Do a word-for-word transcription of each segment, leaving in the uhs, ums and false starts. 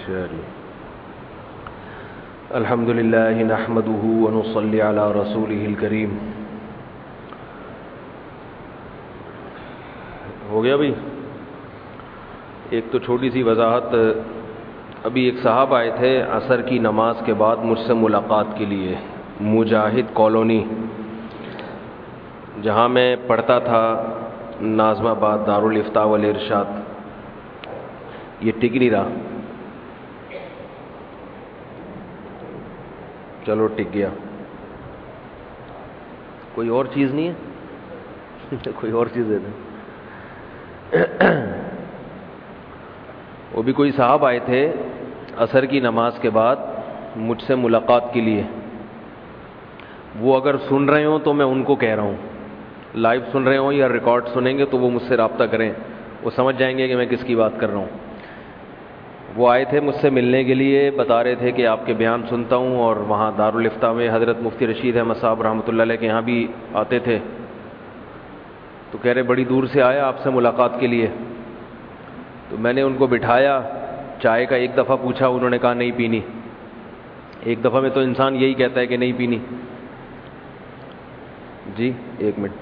چلیے الحمد للہ نحمدہ ونصلی علی رسولہ الکریم. ہو گیا بھائی. ایک تو چھوٹی سی وضاحت. ابھی ایک صاحب آئے تھے عصر کی نماز کے بعد مجھ سے ملاقات کے لیے. مجاہد کالونی جہاں میں پڑھتا تھا ناظم آباد دارالافتاء والارشاد. یہ ٹک نہیں رہا. چلو ٹک گیا. کوئی اور چیز نہیں ہے؟ کوئی اور چیز دے دیں. وہ بھی کوئی صاحب آئے تھے عصر کی نماز کے بعد مجھ سے ملاقات کے لیے. وہ اگر سن رہے ہوں تو میں ان کو کہہ رہا ہوں, لائیو سن رہے ہوں یا ریکارڈ سنیں گے تو وہ مجھ سے رابطہ کریں, وہ سمجھ جائیں گے کہ میں کس کی بات کر رہا ہوں. وہ آئے تھے مجھ سے ملنے کے لیے, بتا رہے تھے کہ آپ کے بیان سنتا ہوں, اور وہاں دارالافتاء میں حضرت مفتی رشید احمد صاحب رحمۃ اللہ علیہ کے یہاں بھی آتے تھے. تو کہہ رہے بڑی دور سے آیا آپ سے ملاقات کے لیے. تو میں نے ان کو بٹھایا, چائے کا ایک دفعہ پوچھا, انہوں نے کہا نہیں پینی. ایک دفعہ میں تو انسان یہی کہتا ہے کہ نہیں پینی. جی ایک منٹ.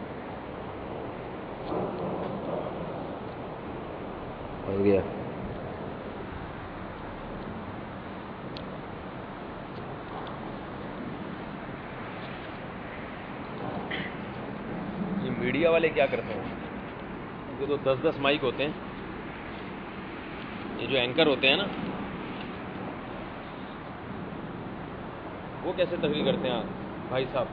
ہو گیا. یہ میڈیا والے کیا کرتے ہیں, ان کے تو دس دس مائک ہوتے ہیں. یہ جو اینکر ہوتے ہیں نا, وہ کیسے تقریر کرتے ہیں بھائی صاحب؟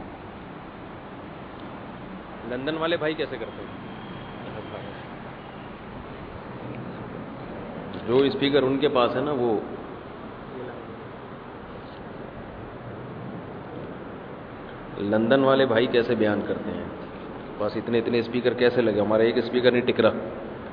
لندن والے بھائی کیسے کرتے ہیں؟ جو اسپیکر ان کے پاس ہے نا, وہ لندن والے بھائی کیسے بیان کرتے ہیں؟ بس اتنے اتنے اسپیکر کیسے لگے؟ ہمارا ایک اسپیکر نہیں ٹک رہا.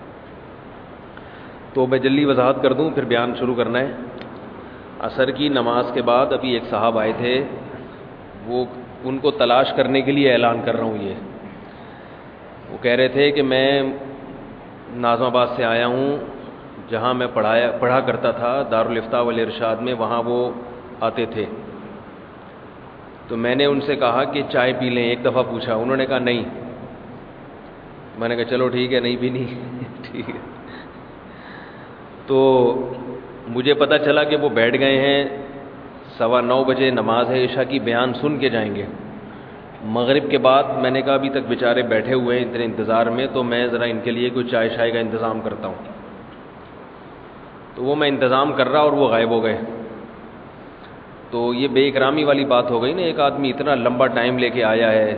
تو میں جلدی وضاحت کر دوں پھر بیان شروع کرنا ہے. عصر کی نماز کے بعد ابھی ایک صاحب آئے تھے, وہ ان کو تلاش کرنے کے لیے اعلان کر رہا ہوں. یہ وہ کہہ رہے تھے کہ میں ناظم آباد سے آیا ہوں, جہاں میں پڑھایا پڑھا کرتا تھا دارالافتاء والارشاد میں, وہاں وہ آتے تھے. تو میں نے ان سے کہا کہ چائے پی لیں, ایک دفعہ پوچھا, انہوں نے کہا نہیں. میں نے کہا چلو ٹھیک ہے, نہیں پینی. ٹھیک ہے. تو مجھے پتہ چلا کہ وہ بیٹھ گئے ہیں. سوا نو بجے نماز ہے عشاء کی, بیان سن کے جائیں گے. مغرب کے بعد میں نے کہا ابھی تک بیچارے بیٹھے ہوئے ہیں اتنے انتظار میں, تو میں ذرا ان کے لیے کوئی چائے شائے کا انتظام کرتا ہوں. تو وہ میں انتظام کر رہا اور وہ غائب ہو گئے. تو یہ بے اکرامی والی بات ہو گئی نا, ایک آدمی اتنا لمبا ٹائم لے کے آیا ہے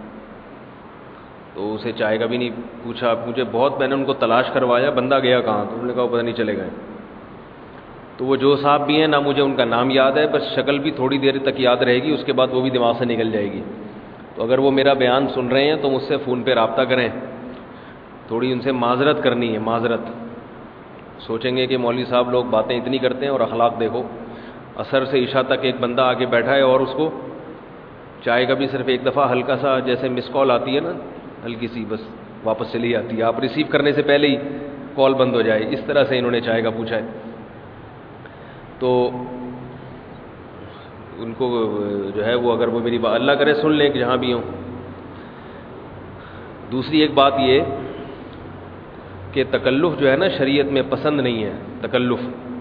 تو اسے چائے کا بھی نہیں پوچھا. مجھے بہت, میں نے ان کو تلاش کروایا, بندہ گیا کہاں؟ تو انہوں نے کہا پتہ نہیں, چلے گئے. تو وہ جو صاحب بھی ہیں نا, مجھے ان کا نام یاد ہے, بس شکل بھی تھوڑی دیر تک یاد رہے گی, اس کے بعد وہ بھی دماغ سے نکل جائے گی. تو اگر وہ میرا بیان سن رہے ہیں تو مجھ سے فون پہ رابطہ کریں. تھوڑی ان سے معذرت کرنی ہے, معذرت. سوچیں گے کہ مولوی صاحب لوگ باتیں اتنی کرتے ہیں اور اخلاق دیکھو. عصر سے عشاء تک ایک بندہ آگے بیٹھا ہے اور اس کو چائے کا بھی صرف ایک دفعہ ہلکا سا جیسے مس کال آتی ہے نا, ہلکی سی, بس واپس چلی آتی ہے, آپ ریسیو کرنے سے پہلے ہی کال بند ہو جائے, اس طرح سے انہوں نے چائے کا پوچھا ہے. تو ان کو جو ہے وہ, اگر وہ میری بات اللہ کرے سن لیں کہ جہاں بھی ہوں. دوسری ایک بات یہ کہ تکلف جو ہے نا شریعت میں پسند نہیں ہے. تکلف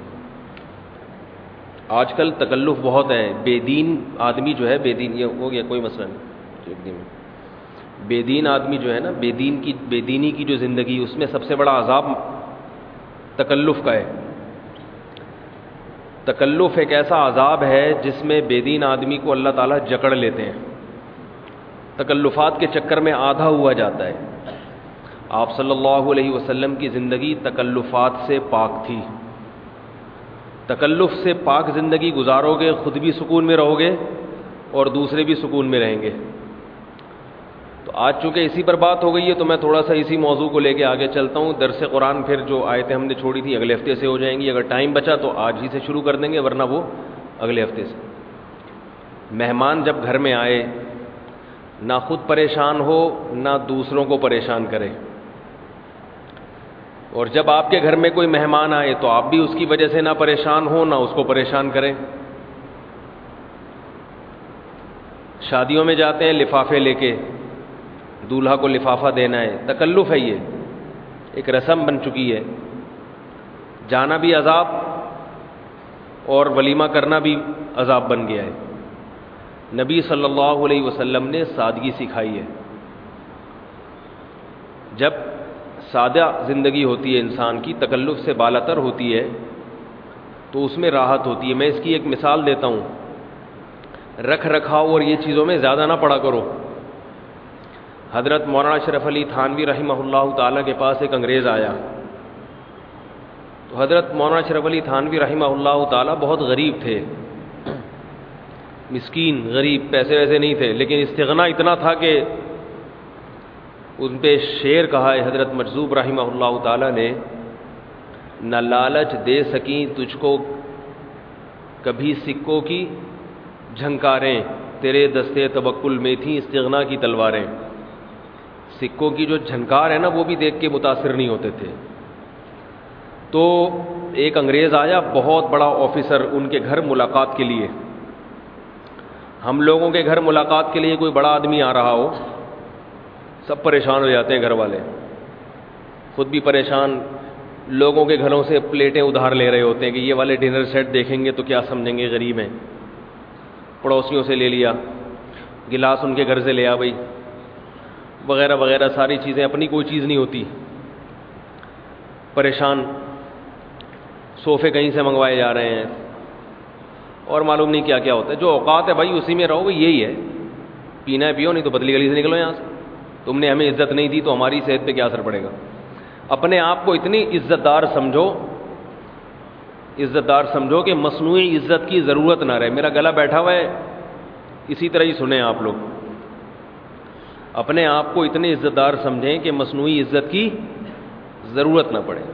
آج کل تکلف بہت ہے. بے دین آدمی جو ہے, بے دین, یہ ہو گیا کوئی مسئلہ نہیں, ایک دن بے دین آدمی جو ہے نا, بے دین کی بے دینی کی جو زندگی, اس میں سب سے بڑا عذاب تکلف کا ہے. تکلف ایک ایسا عذاب ہے جس میں بے دین آدمی کو اللہ تعالیٰ جکڑ لیتے ہیں. تکلفات کے چکر میں آدھا ہوا جاتا ہے. آپ صلی اللہ علیہ وسلم کی زندگی تکلفات سے پاک تھی. تکلف سے پاک زندگی گزارو گے, خود بھی سکون میں رہو گے اور دوسرے بھی سکون میں رہیں گے. تو آج چونکہ اسی پر بات ہو گئی ہے تو میں تھوڑا سا اسی موضوع کو لے کے آگے چلتا ہوں. درس قرآن پھر جو آیتیں ہم نے چھوڑی تھی اگلے ہفتے سے ہو جائیں گی. اگر ٹائم بچا تو آج ہی سے شروع کر دیں گے, ورنہ وہ اگلے ہفتے سے. مہمان جب گھر میں آئے, نہ خود پریشان ہو نہ دوسروں کو پریشان کرے. اور جب آپ کے گھر میں کوئی مہمان آئے تو آپ بھی اس کی وجہ سے نہ پریشان ہو نہ اس کو پریشان کریں. شادیوں میں جاتے ہیں لفافے لے کے, دولہا کو لفافہ دینا ہے, تکلف ہے, یہ ایک رسم بن چکی ہے. جانا بھی عذاب اور ولیمہ کرنا بھی عذاب بن گیا ہے. نبی صلی اللہ علیہ وسلم نے سادگی سکھائی ہے. جب سادہ زندگی ہوتی ہے انسان کی, تکلف سے بالاتر ہوتی ہے, تو اس میں راحت ہوتی ہے. میں اس کی ایک مثال دیتا ہوں. رکھ رکھاؤ اور یہ چیزوں میں زیادہ نہ پڑا کرو. حضرت مولانا اشرف علی تھانوی رحمہ اللہ تعالیٰ کے پاس ایک انگریز آیا. تو حضرت مولانا اشرف علی تھانوی رحمہ اللہ تعالیٰ بہت غریب تھے, مسکین غریب, پیسے ویسے نہیں تھے, لیکن استغنا اتنا تھا کہ ان پہ شعر کہا ہے حضرت مجذوب رحمہ اللہ تعالیٰ نے, نہ لالچ دے سکیں تجھ کو کبھی سکوں کی جھنکاریں, تیرے دستے توکل میں تھیں استغنا کی تلواریں. سکوں کی جو جھنکار ہے نا وہ بھی دیکھ کے متاثر نہیں ہوتے تھے. تو ایک انگریز آیا, بہت بڑا آفیسر, ان کے گھر ملاقات کے لیے. ہم لوگوں کے گھر ملاقات کے لیے کوئی بڑا آدمی آ رہا ہو, سب پریشان ہو جاتے ہیں گھر والے, خود بھی پریشان, لوگوں کے گھروں سے پلیٹیں ادھار لے رہے ہوتے ہیں کہ یہ والے ڈنر سیٹ دیکھیں گے تو کیا سمجھیں گے غریب ہیں. پڑوسیوں سے لے لیا, گلاس ان کے گھر سے لیا بھائی, وغیرہ وغیرہ ساری چیزیں, اپنی کوئی چیز نہیں ہوتی. پریشان, صوفے کہیں سے منگوائے جا رہے ہیں اور معلوم نہیں کیا کیا ہوتا ہے. جو اوقات ہے بھائی اسی میں رہو, بھائی یہی ہے, پینا ہے پیو, نہیں تو بدلی گلی سے نکلو یہاں سے. تم نے ہمیں عزت نہیں دی تو ہماری صحت پہ کیا اثر پڑے گا. اپنے آپ کو اتنی عزت دار سمجھو, عزت دار سمجھو کہ مصنوعی عزت کی ضرورت نہ رہے. میرا گلا بیٹھا ہوا ہے, اسی طرح ہی سنیں آپ لوگ. اپنے آپ کو اتنے عزت دار سمجھیں کہ مصنوعی عزت کی ضرورت نہ پڑے.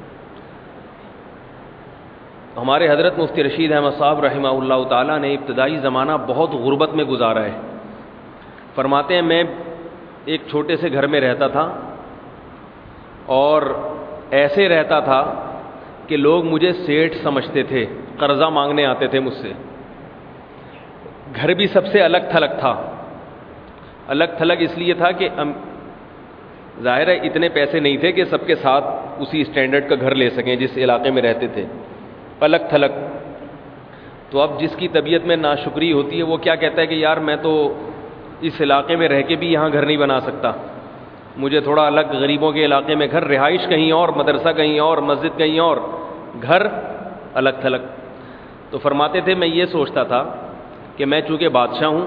ہمارے حضرت مفتی رشید احمد صاحب رحمہ اللہ تعالیٰ نے ابتدائی زمانہ بہت غربت میں گزارا ہے. فرماتے ہیں میں ایک چھوٹے سے گھر میں رہتا تھا اور ایسے رہتا تھا کہ لوگ مجھے سیٹھ سمجھتے تھے, قرضہ مانگنے آتے تھے مجھ سے. گھر بھی سب سے الگ تھلگ تھا. الگ تھلگ اس لیے تھا کہ ظاہر ہے اتنے پیسے نہیں تھے کہ سب کے ساتھ اسی اسٹینڈرڈ کا گھر لے سکیں جس علاقے میں رہتے تھے. الگ تھلگ. تو اب جس کی طبیعت میں ناشکری ہوتی ہے وہ کیا کہتا ہے کہ یار میں تو اس علاقے میں رہ کے بھی یہاں گھر نہیں بنا سکتا, مجھے تھوڑا الگ غریبوں کے علاقے میں گھر, رہائش کہیں اور, مدرسہ کہیں اور, مسجد کہیں اور, گھر الگ تھلگ. تو فرماتے تھے میں یہ سوچتا تھا کہ میں چونکہ بادشاہ ہوں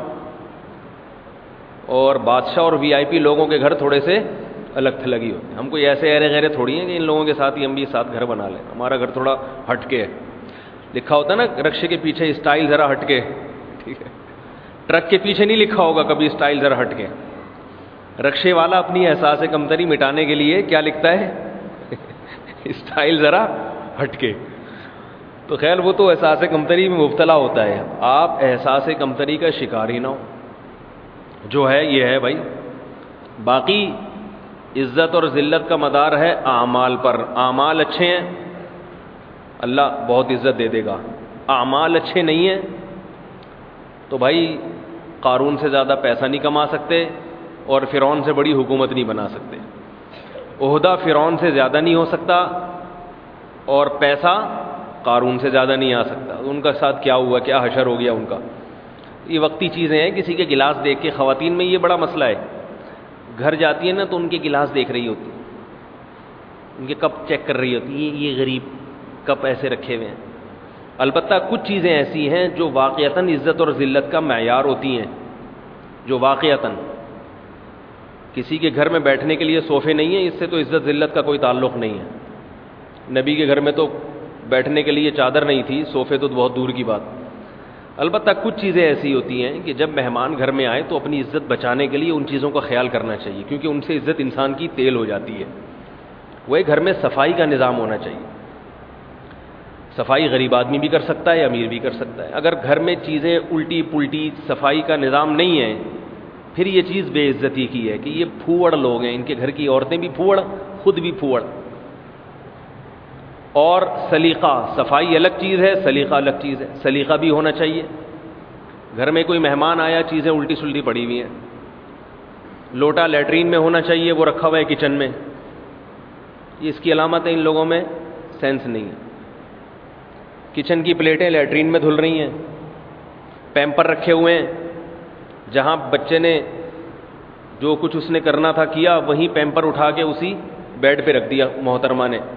اور بادشاہ اور وی آئی پی لوگوں کے گھر تھوڑے سے الگ تھلگ ہی ہوتے ہیں. ہم کوئی ایسے ایرے غیرے تھوڑی ہیں کہ ان لوگوں کے ساتھ ہی ہم بھی ساتھ گھر بنا لیں. ہمارا گھر تھوڑا ہٹ کے ہے. لکھا ہوتا ہے نا رکشے کے پیچھے اسٹائل ذرا ہٹ کے, ٹھیک ہے, ٹرک کے پیچھے نہیں لکھا ہوگا کبھی اسٹائل ذرا ہٹ کے. رکشے والا اپنی احساس کمتری مٹانے کے لیے کیا لکھتا ہے, اسٹائل ذرا ہٹ کے. تو خیر وہ تو احساس کمتری میں مبتلا ہوتا ہے, آپ احساس کمتری کا شکار ہی نہ ہو. جو ہے یہ ہے بھائی. باقی عزت اور ذلت کا مدار ہے اعمال پر. اعمال اچھے ہیں اللہ بہت عزت دے دے گا, اعمال اچھے نہیں ہیں تو بھائی قارون سے زیادہ پیسہ نہیں کما سکتے اور فرعون سے بڑی حکومت نہیں بنا سکتے. عہدہ فرعون سے زیادہ نہیں ہو سکتا اور پیسہ قارون سے زیادہ نہیں آ سکتا. ان کا ساتھ کیا ہوا, کیا حشر ہو گیا ان کا. یہ وقتی چیزیں ہیں. کسی کے گلاس دیکھ کے, خواتین میں یہ بڑا مسئلہ ہے, گھر جاتی ہے نا تو ان کے گلاس دیکھ رہی ہوتی, ان کے کپ چیک کر رہی ہوتی, یہ یہ غریب کپ ایسے رکھے ہوئے ہیں. البتہ کچھ چیزیں ایسی ہیں جو واقعتاً عزت اور ذلت کا معیار ہوتی ہیں, جو واقعتاً کسی کے گھر میں بیٹھنے کے لیے صوفے نہیں ہیں, اس سے تو عزت ذلت کا کوئی تعلق نہیں ہے. نبی کے گھر میں تو بیٹھنے کے لیے چادر نہیں تھی, صوفے تو بہت دور کی بات. البتہ کچھ چیزیں ایسی ہوتی ہیں کہ جب مہمان گھر میں آئے تو اپنی عزت بچانے کے لیے ان چیزوں کا خیال کرنا چاہیے, کیونکہ ان سے عزت انسان کی تیل ہو جاتی ہے. وہ گھر میں صفائی کا نظام ہونا چاہیے. صفائی غریب آدمی بھی کر سکتا ہے, امیر بھی کر سکتا ہے. اگر گھر میں چیزیں الٹی پلٹی, صفائی کا نظام نہیں ہے, پھر یہ چیز بے عزتی کی ہے کہ یہ پھوڑ لوگ ہیں, ان کے گھر کی عورتیں بھی پھوڑ, خود بھی پھوڑ. اور سلیقہ، صفائی الگ چیز ہے، سلیقہ الگ چیز ہے. سلیقہ بھی ہونا چاہیے. گھر میں کوئی مہمان آیا، چیزیں الٹی سلٹی پڑی ہوئی ہیں، لوٹا لیٹرین میں ہونا چاہیے، وہ رکھا ہوا ہے کچن میں. یہ اس کی علامت ہے ان لوگوں میں سینس نہیں ہے. کچن کی پلیٹیں لیٹرین میں دھل رہی ہیں، پیمپر رکھے ہوئے ہیں، جہاں بچے نے جو کچھ اس نے کرنا تھا کیا، وہیں پیمپر اٹھا کے اسی بیڈ پہ رکھ دیا محترمہ نے.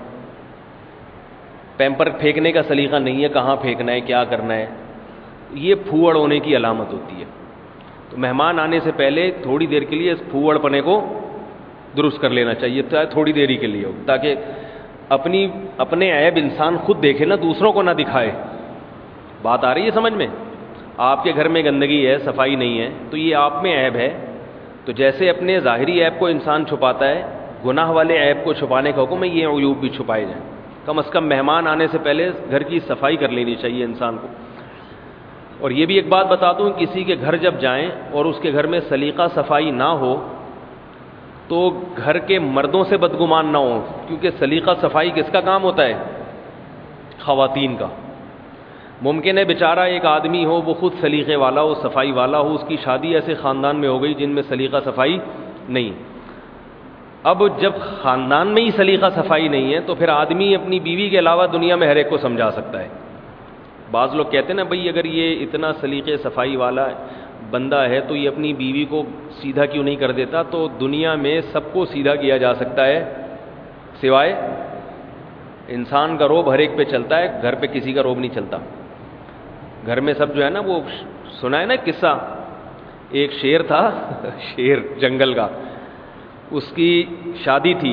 پیمپر پھینکنے کا سلیقہ نہیں ہے، کہاں پھینکنا ہے، کیا کرنا ہے. یہ پھوڑ ہونے کی علامت ہوتی ہے. تو مہمان آنے سے پہلے تھوڑی دیر کے لیے اس پھوڑ پنے کو درست کر لینا چاہیے، تھوڑی دیری کے لیے ہو، تاکہ اپنی اپنے عیب انسان خود دیکھے نا، دوسروں کو نہ دکھائے. بات آ رہی ہے سمجھ میں؟ آپ کے گھر میں گندگی ہے، صفائی نہیں ہے، تو یہ آپ میں عیب ہے. تو جیسے اپنے ظاہری عیب کو انسان چھپاتا ہے، گناہ والے عیب کو چھپانے کا حکم ہے یہ عیوب بھی چھپائے جائیں. کم از کم مہمان آنے سے پہلے گھر کی صفائی کر لینی چاہیے انسان کو. اور یہ بھی ایک بات بتا دوں، کسی کے گھر جب جائیں اور اس کے گھر میں سلیقہ صفائی نہ ہو تو گھر کے مردوں سے بدگمان نہ ہو، کیونکہ سلیقہ صفائی کس کا کام ہوتا ہے؟ خواتین کا. ممکن ہے بیچارہ ایک آدمی ہو، وہ خود سلیقے والا ہو، صفائی والا ہو، اس کی شادی ایسے خاندان میں ہو گئی جن میں سلیقہ صفائی نہیں. اب جب خاندان میں ہی سلیقہ صفائی نہیں ہے تو پھر آدمی اپنی بیوی کے علاوہ دنیا میں ہر ایک کو سمجھا سکتا ہے. بعض لوگ کہتے ہیں نا بھئی اگر یہ اتنا سلیقے صفائی والا بندہ ہے تو یہ اپنی بیوی کو سیدھا کیوں نہیں کر دیتا؟ تو دنیا میں سب کو سیدھا کیا جا سکتا ہے، سوائے انسان کا روب ہر ایک پہ چلتا ہے، گھر پہ کسی کا روب نہیں چلتا. گھر میں سب جو ہے نا، وہ سنا ہے نا قصہ، ایک شیر تھا شیر جنگل کا، اس کی شادی تھی،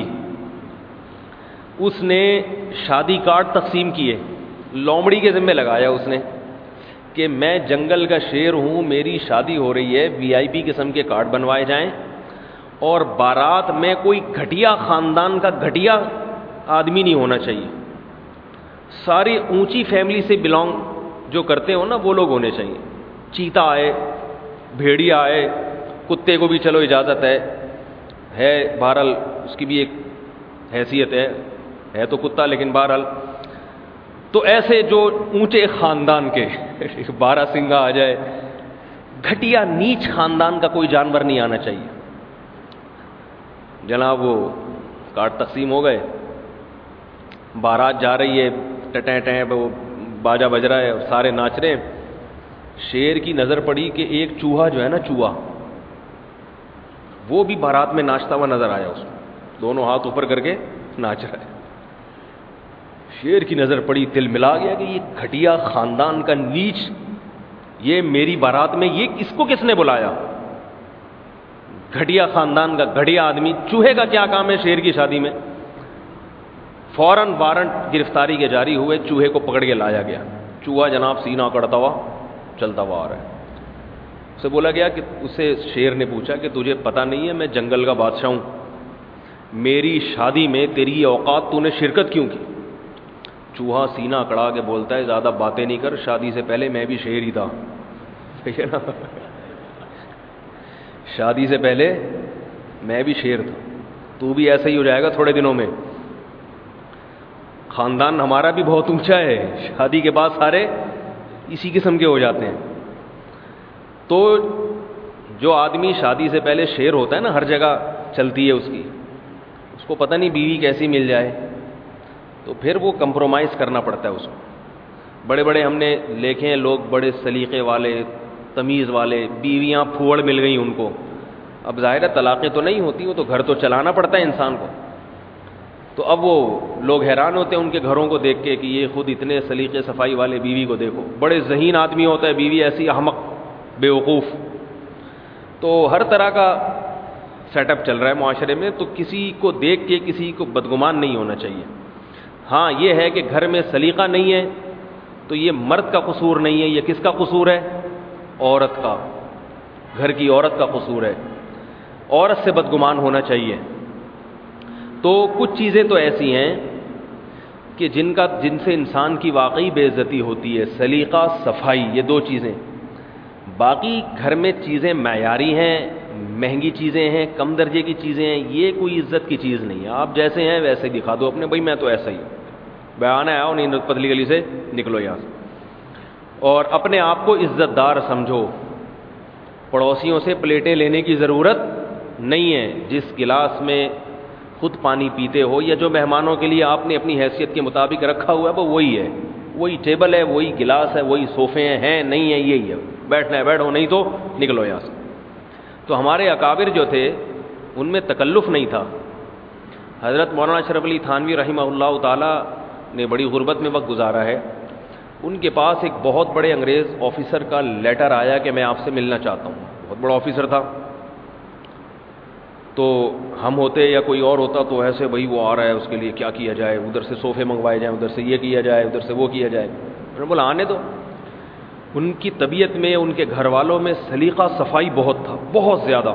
اس نے شادی کارڈ تقسیم کیے، لومڑی کے ذمہ لگایا اس نے کہ میں جنگل کا شیر ہوں، میری شادی ہو رہی ہے، وی آئی پی قسم کے کارڈ بنوائے جائیں، اور بارات میں کوئی گھٹیا خاندان کا گھٹیا آدمی نہیں ہونا چاہیے، ساری اونچی فیملی سے بلانگ جو کرتے ہو نا وہ لوگ ہونے چاہیے. چیتا آئے، بھیڑیا آئے، کتے کو بھی چلو اجازت ہے ہے بہرحال اس کی بھی ایک حیثیت ہے ہے تو کتا لیکن بہرحال. تو ایسے جو اونچے خاندان کے بارہ سنگھا آ جائے، گھٹیا نیچ خاندان کا کوئی جانور نہیں آنا چاہیے. جناب وہ کارڈ تقسیم ہو گئے، بارات جا رہی ہے، ٹٹیں ٹیں وہ باجا بج رہا ہے اور سارے ناچ رہے ہیں. شیر کی نظر پڑی کہ ایک چوہا جو ہے نا، چوہا وہ بھی بارات میں ناچتا ہوا نظر آیا، اس کو دونوں ہاتھ اوپر کر کے ناچ رہا ہے. شیر کی نظر پڑی، دل ملا گیا کہ یہ گھٹیا خاندان کا نیچ یہ میری بارات میں، یہ اس کو کس نے بلایا؟ گھٹیا خاندان کا گھٹیا آدمی، چوہے کا کیا کام ہے شیر کی شادی میں؟ فوراً وارنٹ گرفتاری کے جاری ہوئے، چوہے کو پکڑ کے لایا گیا. چوہا جناب سینہ کڑتا ہوا چلتا ہوا آ رہا ہے. اسے بولا گیا کہ اسے شیر نے پوچھا کہ تجھے پتہ نہیں ہے میں جنگل کا بادشاہ ہوں، میری شادی میں تیری اوقات تو نے شرکت کیوں کی؟ چوہا سینہ اکڑا کے بولتا ہے زیادہ باتیں نہیں کر، شادی سے پہلے میں بھی شیر ہی تھا. ٹھیک ہے نا، شادی سے پہلے میں بھی شیر تھا، تو بھی ایسا ہی ہو جائے گا تھوڑے دنوں میں. خاندان ہمارا بھی بہت اونچا ہے، شادی کے بعد سارے اسی قسم کے ہو جاتے ہیں. تو جو آدمی شادی سے پہلے شیر ہوتا ہے نا، ہر جگہ چلتی ہے اس کی، اس کو پتہ نہیں بیوی کیسی مل جائے، تو پھر وہ کمپرومائز کرنا پڑتا ہے اس کو. بڑے بڑے ہم نے دیکھے ہیں لوگ بڑے سلیقے والے، تمیز والے، بیویاں پھوڑ مل گئی ان کو. اب ظاہر ہے طلاقیں تو نہیں ہوتی، وہ تو گھر تو چلانا پڑتا ہے انسان کو. تو اب وہ لوگ حیران ہوتے ہیں ان کے گھروں کو دیکھ کے کہ یہ خود اتنے سلیقے صفائی والے، بیوی کو دیکھو، بڑے ذہین آدمی ہوتا ہے، بیوی ایسی احمق بے وقوف. تو ہر طرح کا سیٹ اپ چل رہا ہے معاشرے میں، تو کسی کو دیکھ کے کسی کو بدگمان نہیں ہونا چاہیے. ہاں یہ ہے کہ گھر میں سلیقہ نہیں ہے تو یہ مرد کا قصور نہیں ہے، یہ کس کا قصور ہے؟ عورت کا، گھر کی عورت کا قصور ہے. عورت سے بدگمان ہونا چاہیے. تو کچھ چیزیں تو ایسی ہیں کہ جن کا جن سے انسان کی واقعی بے عزتی ہوتی ہے، سلیقہ، صفائی، یہ دو چیزیں. باقی گھر میں چیزیں معیاری ہیں، مہنگی چیزیں ہیں، کم درجے کی چیزیں ہیں، یہ کوئی عزت کی چیز نہیں ہے. آپ جیسے ہیں ویسے دکھا دو اپنے، بھائی میں تو ایسا ہی ہوں. بیان آیا نہیں پتلی گلی سے نکلو یہاں سے. اور اپنے آپ کو عزت دار سمجھو, پڑوسیوں سے پلیٹیں لینے کی ضرورت نہیں ہے. جس گلاس میں خود پانی پیتے ہو یا جو مہمانوں کے لیے آپ نے اپنی حیثیت کے مطابق رکھا ہوا ہے وہ وہی ہے, وہی ٹیبل ہے, وہی گلاس ہے, وہی صوفے ہیں, ہیں نہیں ہے یہی ہے, بیٹھنا ہے بیٹھو, نہیں تو نکلو یہاں سے. تو ہمارے اکابر جو تھے ان میں تکلف نہیں تھا. حضرت مولانا اشرف علی تھانوی رحمہ اللہ تعالی نے بڑی غربت میں وقت گزارا ہے. ان کے پاس ایک بہت بڑے انگریز آفیسر کا لیٹر آیا کہ میں آپ سے ملنا چاہتا ہوں. بہت بڑا آفیسر تھا. تو ہم ہوتے یا کوئی اور ہوتا تو ایسے بھائی وہ آ رہا ہے اس کے لیے کیا کیا جائے, ادھر سے صوفے منگوائے جائیں, ادھر سے یہ کیا جائے, ادھر سے وہ کیا جائے. میں نے بولا آنے دو. ان کی طبیعت میں, ان کے گھر والوں میں سلیقہ صفائی بہت تھا, بہت زیادہ.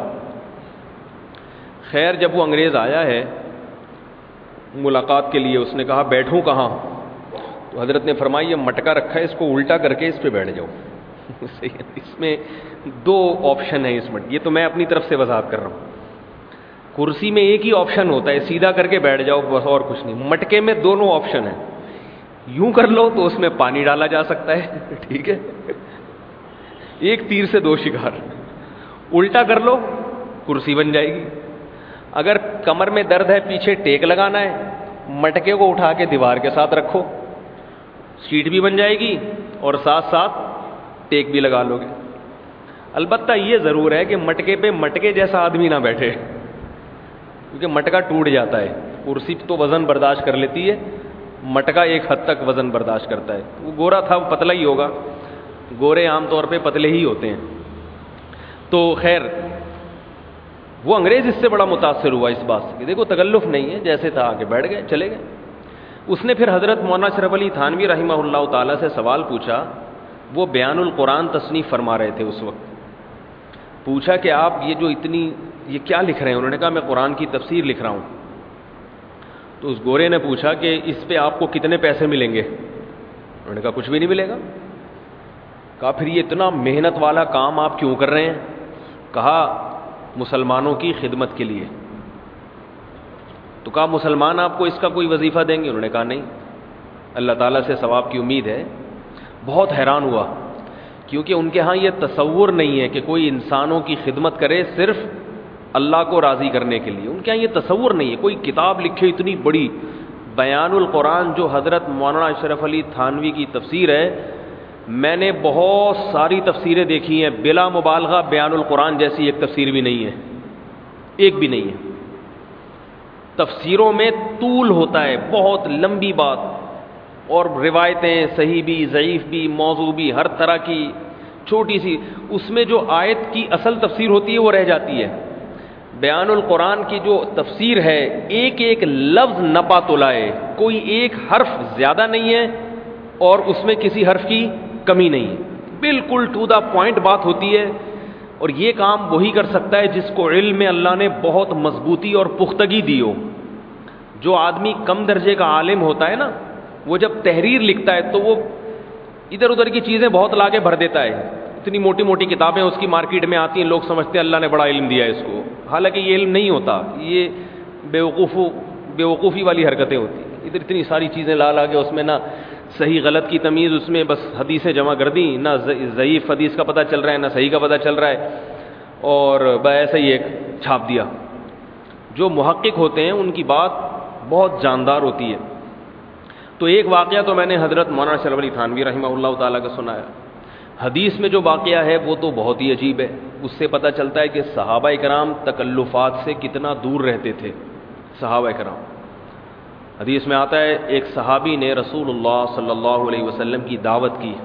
خیر جب وہ انگریز آیا ہے ملاقات کے لیے, اس نے کہا بیٹھوں کہاں؟ تو حضرت نے فرمایا یہ مٹکا رکھا ہے, اس کو الٹا کر کے اس پہ بیٹھ جاؤ. اس میں دو آپشن ہیں اس میں, یہ تو میں اپنی طرف سے وضاحت کر رہا ہوں. کرسی میں ایک ہی آپشن ہوتا ہے, سیدھا کر کے بیٹھ جاؤ بس, اور کچھ نہیں. مٹکے میں دونوں آپشن ہیں. یوں کر لو تو اس میں پانی ڈالا جا سکتا ہے, ٹھیک ہے, ایک تیر سے دو شکار. الٹا کر لو کرسی بن جائے گی. اگر کمر میں درد ہے, پیچھے ٹیک لگانا ہے, مٹکے کو اٹھا کے دیوار کے ساتھ رکھو, سیٹ بھی بن جائے گی اور ساتھ ساتھ ٹیک بھی لگا لو گے. البتہ یہ ضرور ہے کہ مٹکے پہ مٹکے جیسا آدمی نہ بیٹھے, کیونکہ مٹکا ٹوٹ جاتا ہے. کرسی تو وزن برداشت کر لیتی ہے, مٹکا ایک حد تک وزن برداشت کرتا ہے. وہ گورا تھا, وہ پتلا ہی ہوگا, گورے عام طور پہ پتلے ہی ہوتے ہیں. تو خیر وہ انگریز اس سے بڑا متاثر ہوا اس بات سے کہ دیکھو تکلف نہیں ہے, جیسے تھا آگے بیٹھ گئے چلے گئے. اس نے پھر حضرت مولانا اشرف علی تھانوی رحمہ اللہ تعالیٰ سے سوال پوچھا. وہ بیان القرآن تصنیف فرما رہے تھے اس وقت. پوچھا کہ آپ یہ جو اتنی یہ کیا لکھ رہے ہیں؟ انہوں نے کہا میں قرآن کی تفسیر لکھ رہا ہوں. تو اس گورے نے پوچھا کہ اس پہ آپ کو کتنے پیسے ملیں گے؟ انہوں نے کہا کچھ بھی نہیں ملے گا. کہا پھر یہ اتنا محنت والا کام آپ کیوں کر رہے ہیں؟ کہا مسلمانوں کی خدمت کے لیے. تو کہا مسلمان آپ کو اس کا کوئی وظیفہ دیں گے؟ انہوں نے کہا نہیں, اللہ تعالیٰ سے ثواب کی امید ہے. بہت حیران ہوا, کیونکہ ان کے ہاں یہ تصور نہیں ہے کہ کوئی انسانوں کی خدمت کرے صرف اللہ کو راضی کرنے کے لیے. ان کے ہاں یہ تصور نہیں ہے. کوئی کتاب لکھے اتنی بڑی, بیان القرآن جو حضرت مولانا اشرف علی تھانوی کی تفسیر ہے, میں نے بہت ساری تفسیریں دیکھی ہیں, بلا مبالغہ بیان القرآن جیسی ایک تفسیر بھی نہیں ہے, ایک بھی نہیں ہے. تفسیروں میں طول ہوتا ہے, بہت لمبی بات, اور روایتیں صحیح بھی ضعیف بھی موضوع بھی ہر طرح کی چھوٹی سی. اس میں جو آیت کی اصل تفسیر ہوتی ہے وہ رہ جاتی ہے. بیان القرآن کی جو تفسیر ہے ایک ایک لفظ نپا تلائے, کوئی ایک حرف زیادہ نہیں ہے اور اس میں کسی حرف کی کمی نہیں ہے, بالکل ٹو دا پوائنٹ بات ہوتی ہے. اور یہ کام وہی کر سکتا ہے جس کو علم میں اللہ نے بہت مضبوطی اور پختگی دی ہو. جو آدمی کم درجے کا عالم ہوتا ہے نا, وہ جب تحریر لکھتا ہے تو وہ ادھر ادھر کی چیزیں بہت لا کے بھر دیتا ہے. اتنی موٹی موٹی کتابیں اس کی مارکیٹ میں آتی ہیں, لوگ سمجھتے ہیں اللہ نے بڑا علم دیا ہے اس کو, حالانکہ یہ علم نہیں ہوتا, یہ بیوقوف بیوقوفی والی حرکتیں ہوتی ہیں. ادھر اتنی ساری چیزیں لا لا کے اس میں نہ صحیح غلط کی تمیز, اس میں بس حدیثیں جمع کر دیں, نہ ضعیف حدیث کا پتہ چل رہا ہے نہ صحیح کا پتہ چل رہا ہے, اور بس ایسا ہی ایک چھاپ دیا. جو محقق ہوتے ہیں ان کی بات بہت جاندار ہوتی ہے. تو ایک واقعہ تو میں نے حضرت مولانا اشرف علی تھانوی رحمہ اللہ تعالیٰ کا سنایا. حدیث میں جو واقعہ ہے وہ تو بہت ہی عجیب ہے. اس سے پتہ چلتا ہے کہ صحابہ کرام تکلفات سے کتنا دور رہتے تھے. صحابہ کرام, حدیث میں آتا ہے ایک صحابی نے رسول اللہ صلی اللہ علیہ وسلم کی دعوت کی.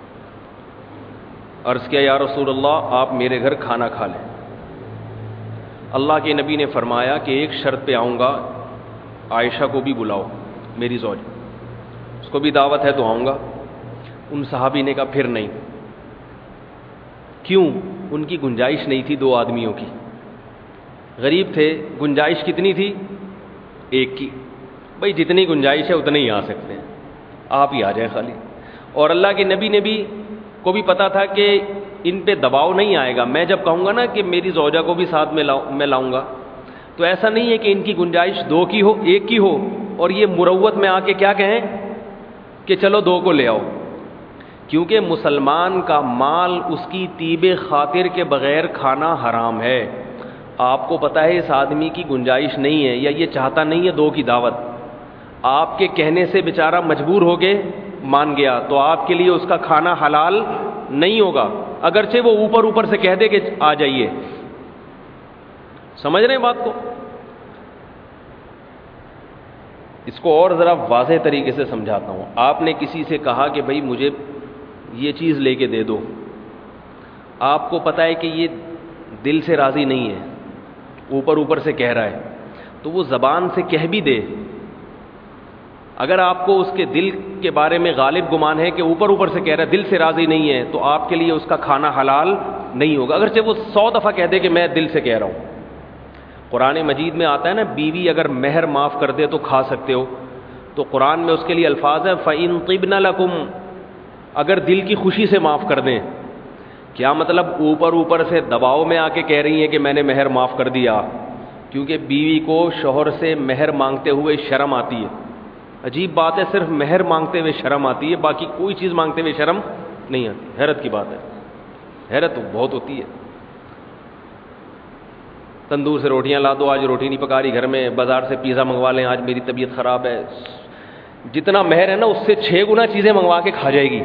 عرض کیا یا رسول اللہ آپ میرے گھر کھانا کھا لیں. اللہ کے نبی نے فرمایا کہ ایک شرط پہ آؤں گا, عائشہ کو بھی بلاؤ, میری زوج, اس کو بھی دعوت ہے تو آؤں گا. ان صحابی نے کہا پھر نہیں. کیوں؟ ان کی گنجائش نہیں تھی دو آدمیوں کی, غریب تھے. گنجائش کتنی تھی؟ ایک کی. بھائی جتنی گنجائش ہے اتنے ہی آ سکتے ہیں, آپ ہی آ جائیں خالی. اور اللہ کے نبی نے بھی کو بھی پتا تھا کہ ان پہ دباؤ نہیں آئے گا. میں جب کہوں گا نا کہ میری زوجہ کو بھی ساتھ میں لاؤں میں لاؤں گا, تو ایسا نہیں ہے کہ ان کی گنجائش دو کی ہو, ایک کی ہو, اور یہ مروت میں آ کے کیا کہیں کہ چلو دو کو لے آؤ، کیونکہ مسلمان کا مال اس کی طیب خاطر کے بغیر کھانا حرام ہے۔ آپ کو پتہ ہے اس آدمی کی گنجائش نہیں ہے یا یہ چاہتا نہیں ہے دو کی دعوت، آپ کے کہنے سے بیچارہ مجبور ہو کے مان گیا، تو آپ کے لیے اس کا کھانا حلال نہیں ہوگا، اگرچہ وہ اوپر اوپر سے کہہ دے کہ آ جائیے۔ سمجھ رہے ہیں بات کو؟ اس کو اور ذرا واضح طریقے سے سمجھاتا ہوں۔ آپ نے کسی سے کہا کہ بھائی مجھے یہ چیز لے کے دے دو، آپ کو پتہ ہے کہ یہ دل سے راضی نہیں ہے، اوپر اوپر سے کہہ رہا ہے، تو وہ زبان سے کہہ بھی دے، اگر آپ کو اس کے دل کے بارے میں غالب گمان ہے کہ اوپر اوپر سے کہہ رہا ہے، دل سے راضی نہیں ہے، تو آپ کے لیے اس کا کھانا حلال نہیں ہوگا، اگرچہ وہ سو دفعہ کہہ دے کہ میں دل سے کہہ رہا ہوں۔ قرآن مجید میں آتا ہے نا، بیوی اگر مہر معاف کر دے تو کھا سکتے ہو، تو قرآن میں اس کے لیے الفاظ ہے فَإِن طِبْنَ لَكُمْ، اگر دل کی خوشی سے معاف کر دیں۔ کیا مطلب اوپر اوپر سے دباؤ میں آ کے کہہ رہی ہیں کہ میں نے مہر معاف کر دیا؟ کیونکہ بیوی کو شوہر سے مہر مانگتے ہوئے شرم آتی ہے۔ عجیب بات ہے، صرف مہر مانگتے ہوئے شرم آتی ہے، باقی کوئی چیز مانگتے ہوئے شرم نہیں آتی۔ حیرت کی بات ہے، حیرت بہت ہوتی ہے۔ تندور سے روٹیاں لا دو، آج روٹی نہیں پکا رہی گھر میں، بازار سے پیزا منگوا لیں، آج میری طبیعت خراب ہے، جتنا مہر ہے نا اس سے چھ گنا چیزیں منگوا کے کھا جائے گی،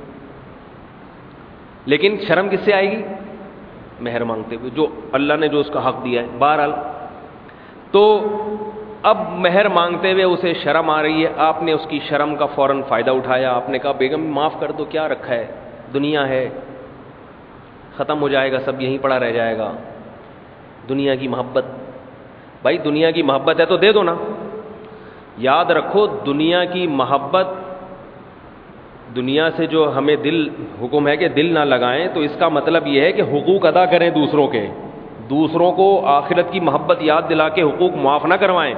لیکن شرم کس سے آئے گی؟ مہر مانگتے ہوئے، جو اللہ نے جو اس کا حق دیا ہے۔ بہرحال تو اب مہر مانگتے ہوئے اسے شرم آ رہی ہے، آپ نے اس کی شرم کا فوراً فائدہ اٹھایا، آپ نے کہا بیگم معاف کر دو، کیا رکھا ہے، دنیا ہے، ختم ہو جائے گا، سب یہیں پڑا رہ جائے گا، دنیا کی محبت۔ بھائی دنیا کی محبت ہے تو دے دو نا۔ یاد رکھو دنیا کی محبت، دنیا سے جو ہمیں دل حکم ہے کہ دل نہ لگائیں، تو اس کا مطلب یہ ہے کہ حقوق ادا کریں دوسروں کے، دوسروں کو آخرت کی محبت یاد دلا کے حقوق معاف نہ کروائیں۔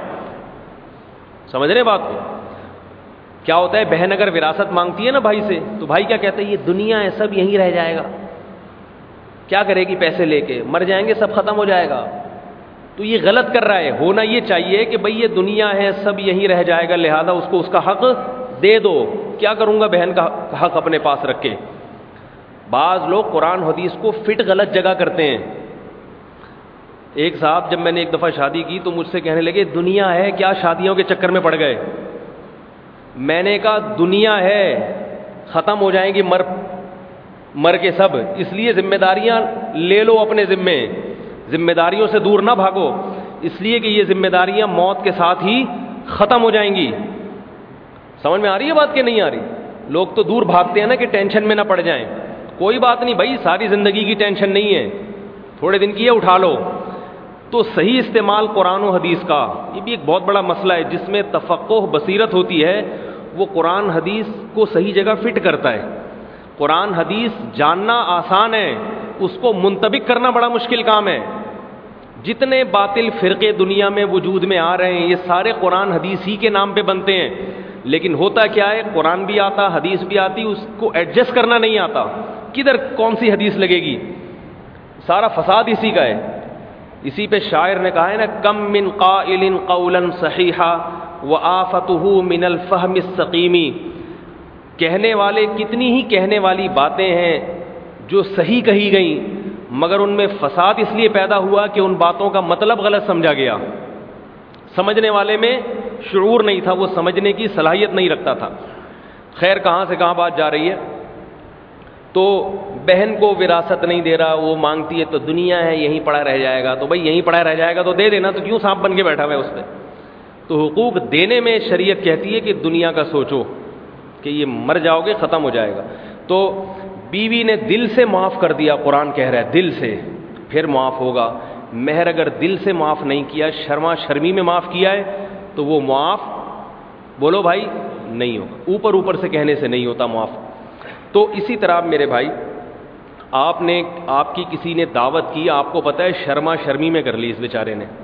سمجھ رہے بات کو؟ کیا ہوتا ہے، بہن اگر وراثت مانگتی ہے نا بھائی سے، تو بھائی کیا کہتا ہے، یہ دنیا ہے، سب یہیں رہ جائے گا، کیا کرے گی پیسے لے کے، مر جائیں گے، سب ختم ہو جائے گا۔ تو یہ غلط کر رہا ہے، ہونا یہ چاہیے کہ بھئی یہ دنیا ہے، سب یہیں رہ جائے گا، لہذا اس کو اس کا حق دے دو۔ کیا کروں گا بہن کا حق اپنے پاس رکھ کے؟ بعض لوگ قرآن حدیث کو فٹ غلط جگہ کرتے ہیں۔ ایک صاحب، جب میں نے ایک دفعہ شادی کی تو مجھ سے کہنے لگے دنیا ہے کیا، شادیوں کے چکر میں پڑ گئے۔ میں نے کہا دنیا ہے، ختم ہو جائیں گی مر مر کے سب، اس لیے ذمہ داریاں لے لو اپنے ذمے، ذمہ داریوں سے دور نہ بھاگو، اس لیے کہ یہ ذمہ داریاں موت کے ساتھ ہی ختم ہو جائیں گی۔ سمجھ میں آ رہی ہے بات کہ نہیں آ رہی؟ لوگ تو دور بھاگتے ہیں نا کہ ٹینشن میں نہ پڑ جائیں، کوئی بات نہیں بھائی، ساری زندگی کی ٹینشن نہیں ہے، تھوڑے دن کی ہے، اٹھا لو۔ تو صحیح استعمال قرآن و حدیث کا یہ بھی ایک بہت بڑا مسئلہ ہے، جس میں تفقہ بصیرت ہوتی ہے، وہ قرآن حدیث کو صحیح جگہ فٹ کرتا ہے۔ قرآن حدیث جاننا آسان ہے، اس کو منطبق کرنا بڑا مشکل کام ہے۔ جتنے باطل فرقے دنیا میں وجود میں آ رہے ہیں، یہ سارے قرآن حدیث ہی کے نام پہ بنتے ہیں، لیکن ہوتا کیا ہے، قرآن بھی آتا، حدیث بھی آتی، اس کو ایڈجسٹ کرنا نہیں آتا، کدھر کون سی حدیث لگے گی، سارا فساد اسی کا ہے۔ اسی پہ شاعر نے کہا ہے نا، کم من قائل قولا صحیحا وآفتہ من الفہم السقیم، کہنے والے کتنی ہی کہنے والی باتیں ہیں جو صحیح کہی گئیں، مگر ان میں فساد اس لیے پیدا ہوا کہ ان باتوں کا مطلب غلط سمجھا گیا، سمجھنے والے میں شعور نہیں تھا، وہ سمجھنے کی صلاحیت نہیں رکھتا تھا۔ خیر کہاں سے کہاں بات جا رہی ہے؟ تو بہن کو وراثت نہیں دے رہا، وہ مانگتی ہے تو دنیا ہے یہیں پڑا رہ جائے گا، تو بھائی یہیں پڑا رہ جائے گا تو دے دینا، تو کیوں سانپ بن کے بیٹھا ہوا ہے اس پہ؟ تو حقوق دینے میں شریعت کہتی ہے کہ دنیا کا سوچو کہ یہ مر جاؤ گے، ختم ہو جائے گا۔ تو بیوی نے دل سے معاف کر دیا، قرآن کہہ رہا ہے دل سے، پھر معاف ہوگا۔ مہر اگر دل سے معاف نہیں کیا، شرما شرمی میں معاف کیا ہے، تو وہ معاف بولو بھائی نہیں ہوگا، اوپر اوپر سے کہنے سے نہیں ہوتا معاف۔ تو اسی طرح میرے بھائی، آپ نے آپ کی کسی نے دعوت کی، آپ کو پتہ ہے شرما شرمی میں کر لی اس بیچارے نے،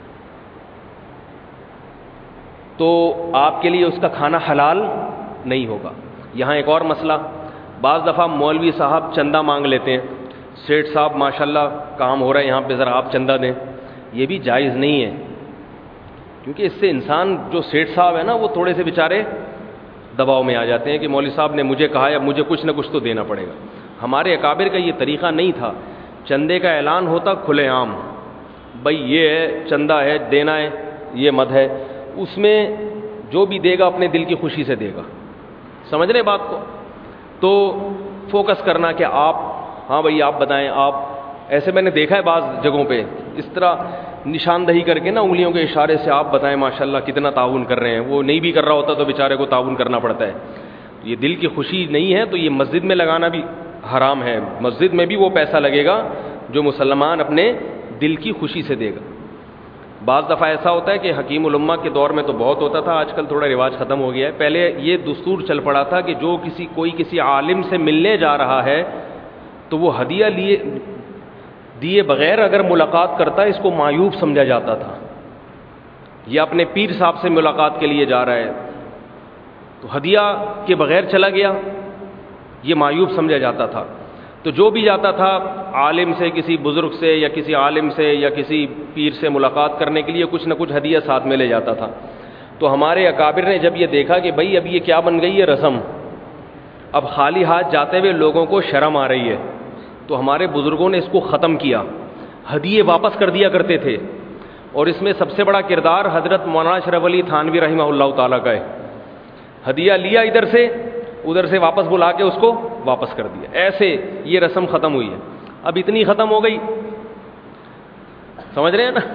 تو آپ کے لیے اس کا کھانا حلال نہیں ہوگا۔ یہاں ایک اور مسئلہ، بعض دفعہ مولوی صاحب چندہ مانگ لیتے ہیں، سیٹھ صاحب ماشاءاللہ کام ہو رہا ہے یہاں پہ، ذرا آپ چندہ دیں، یہ بھی جائز نہیں ہے، کیونکہ اس سے انسان جو سیٹھ صاحب ہے نا، وہ تھوڑے سے بیچارے دباؤ میں آ جاتے ہیں کہ مولوی صاحب نے مجھے کہا ہے اب مجھے کچھ نہ کچھ تو دینا پڑے گا. ہمارے اکابر کا یہ طریقہ نہیں تھا. چندے کا اعلان ہوتا کھلے عام, بھائی یہ ہے چندہ ہے دینا ہے, یہ مد ہے, اس میں جو بھی دے گا اپنے دل کی خوشی سے دے گا. سمجھ رہے بات کو؟ تو فوکس کرنا کہ آپ, ہاں بھائی آپ بتائیں, آپ ایسے میں نے دیکھا ہے بعض جگہوں پہ اس طرح نشاندہی کر کے نا انگلیوں کے اشارے سے آپ بتائیں ماشاءاللہ کتنا تعاون کر رہے ہیں. وہ نہیں بھی کر رہا ہوتا تو بیچارے کو تعاون کرنا پڑتا ہے. یہ دل کی خوشی نہیں ہے تو یہ مسجد میں لگانا بھی حرام ہے. مسجد میں بھی وہ پیسہ لگے گا جو مسلمان اپنے دل کی خوشی سے دے گا. بعض دفعہ ایسا ہوتا ہے کہ حکیم الامہ کے دور میں تو بہت ہوتا تھا, آج کل تھوڑا رواج ختم ہو گیا ہے. پہلے یہ دستور چل پڑا تھا کہ جو کسی کوئی کسی عالم سے ملنے جا رہا ہے تو وہ ہدیہ لیے دیے بغیر اگر ملاقات کرتا ہے اس کو معیوب سمجھا جاتا تھا. یہ اپنے پیر صاحب سے ملاقات کے لیے جا رہا ہے تو ہدیہ کے بغیر چلا گیا, یہ معیوب سمجھا جاتا تھا. تو جو بھی جاتا تھا عالم سے, کسی بزرگ سے یا کسی عالم سے یا کسی پیر سے ملاقات کرنے کے لیے کچھ نہ کچھ ہدیہ ساتھ میں لے جاتا تھا. تو ہمارے اکابر نے جب یہ دیکھا کہ بھائی اب یہ کیا بن گئی ہے رسم, اب خالی ہاتھ جاتے ہوئے لوگوں کو شرم آ رہی ہے, تو ہمارے بزرگوں نے اس کو ختم کیا. ہدیے واپس کر دیا کرتے تھے, اور اس میں سب سے بڑا کردار حضرت مولانا اشرف علی تھانوی رحمہ اللہ تعالیٰ کا ہے. ہدیہ لیا ادھر سے, ادھر سے واپس بلا کے اس کو واپس کر دیا. ایسے یہ رسم ختم ہوئی ہے. اب اتنی ختم ہو گئی, سمجھ رہے ہیں نا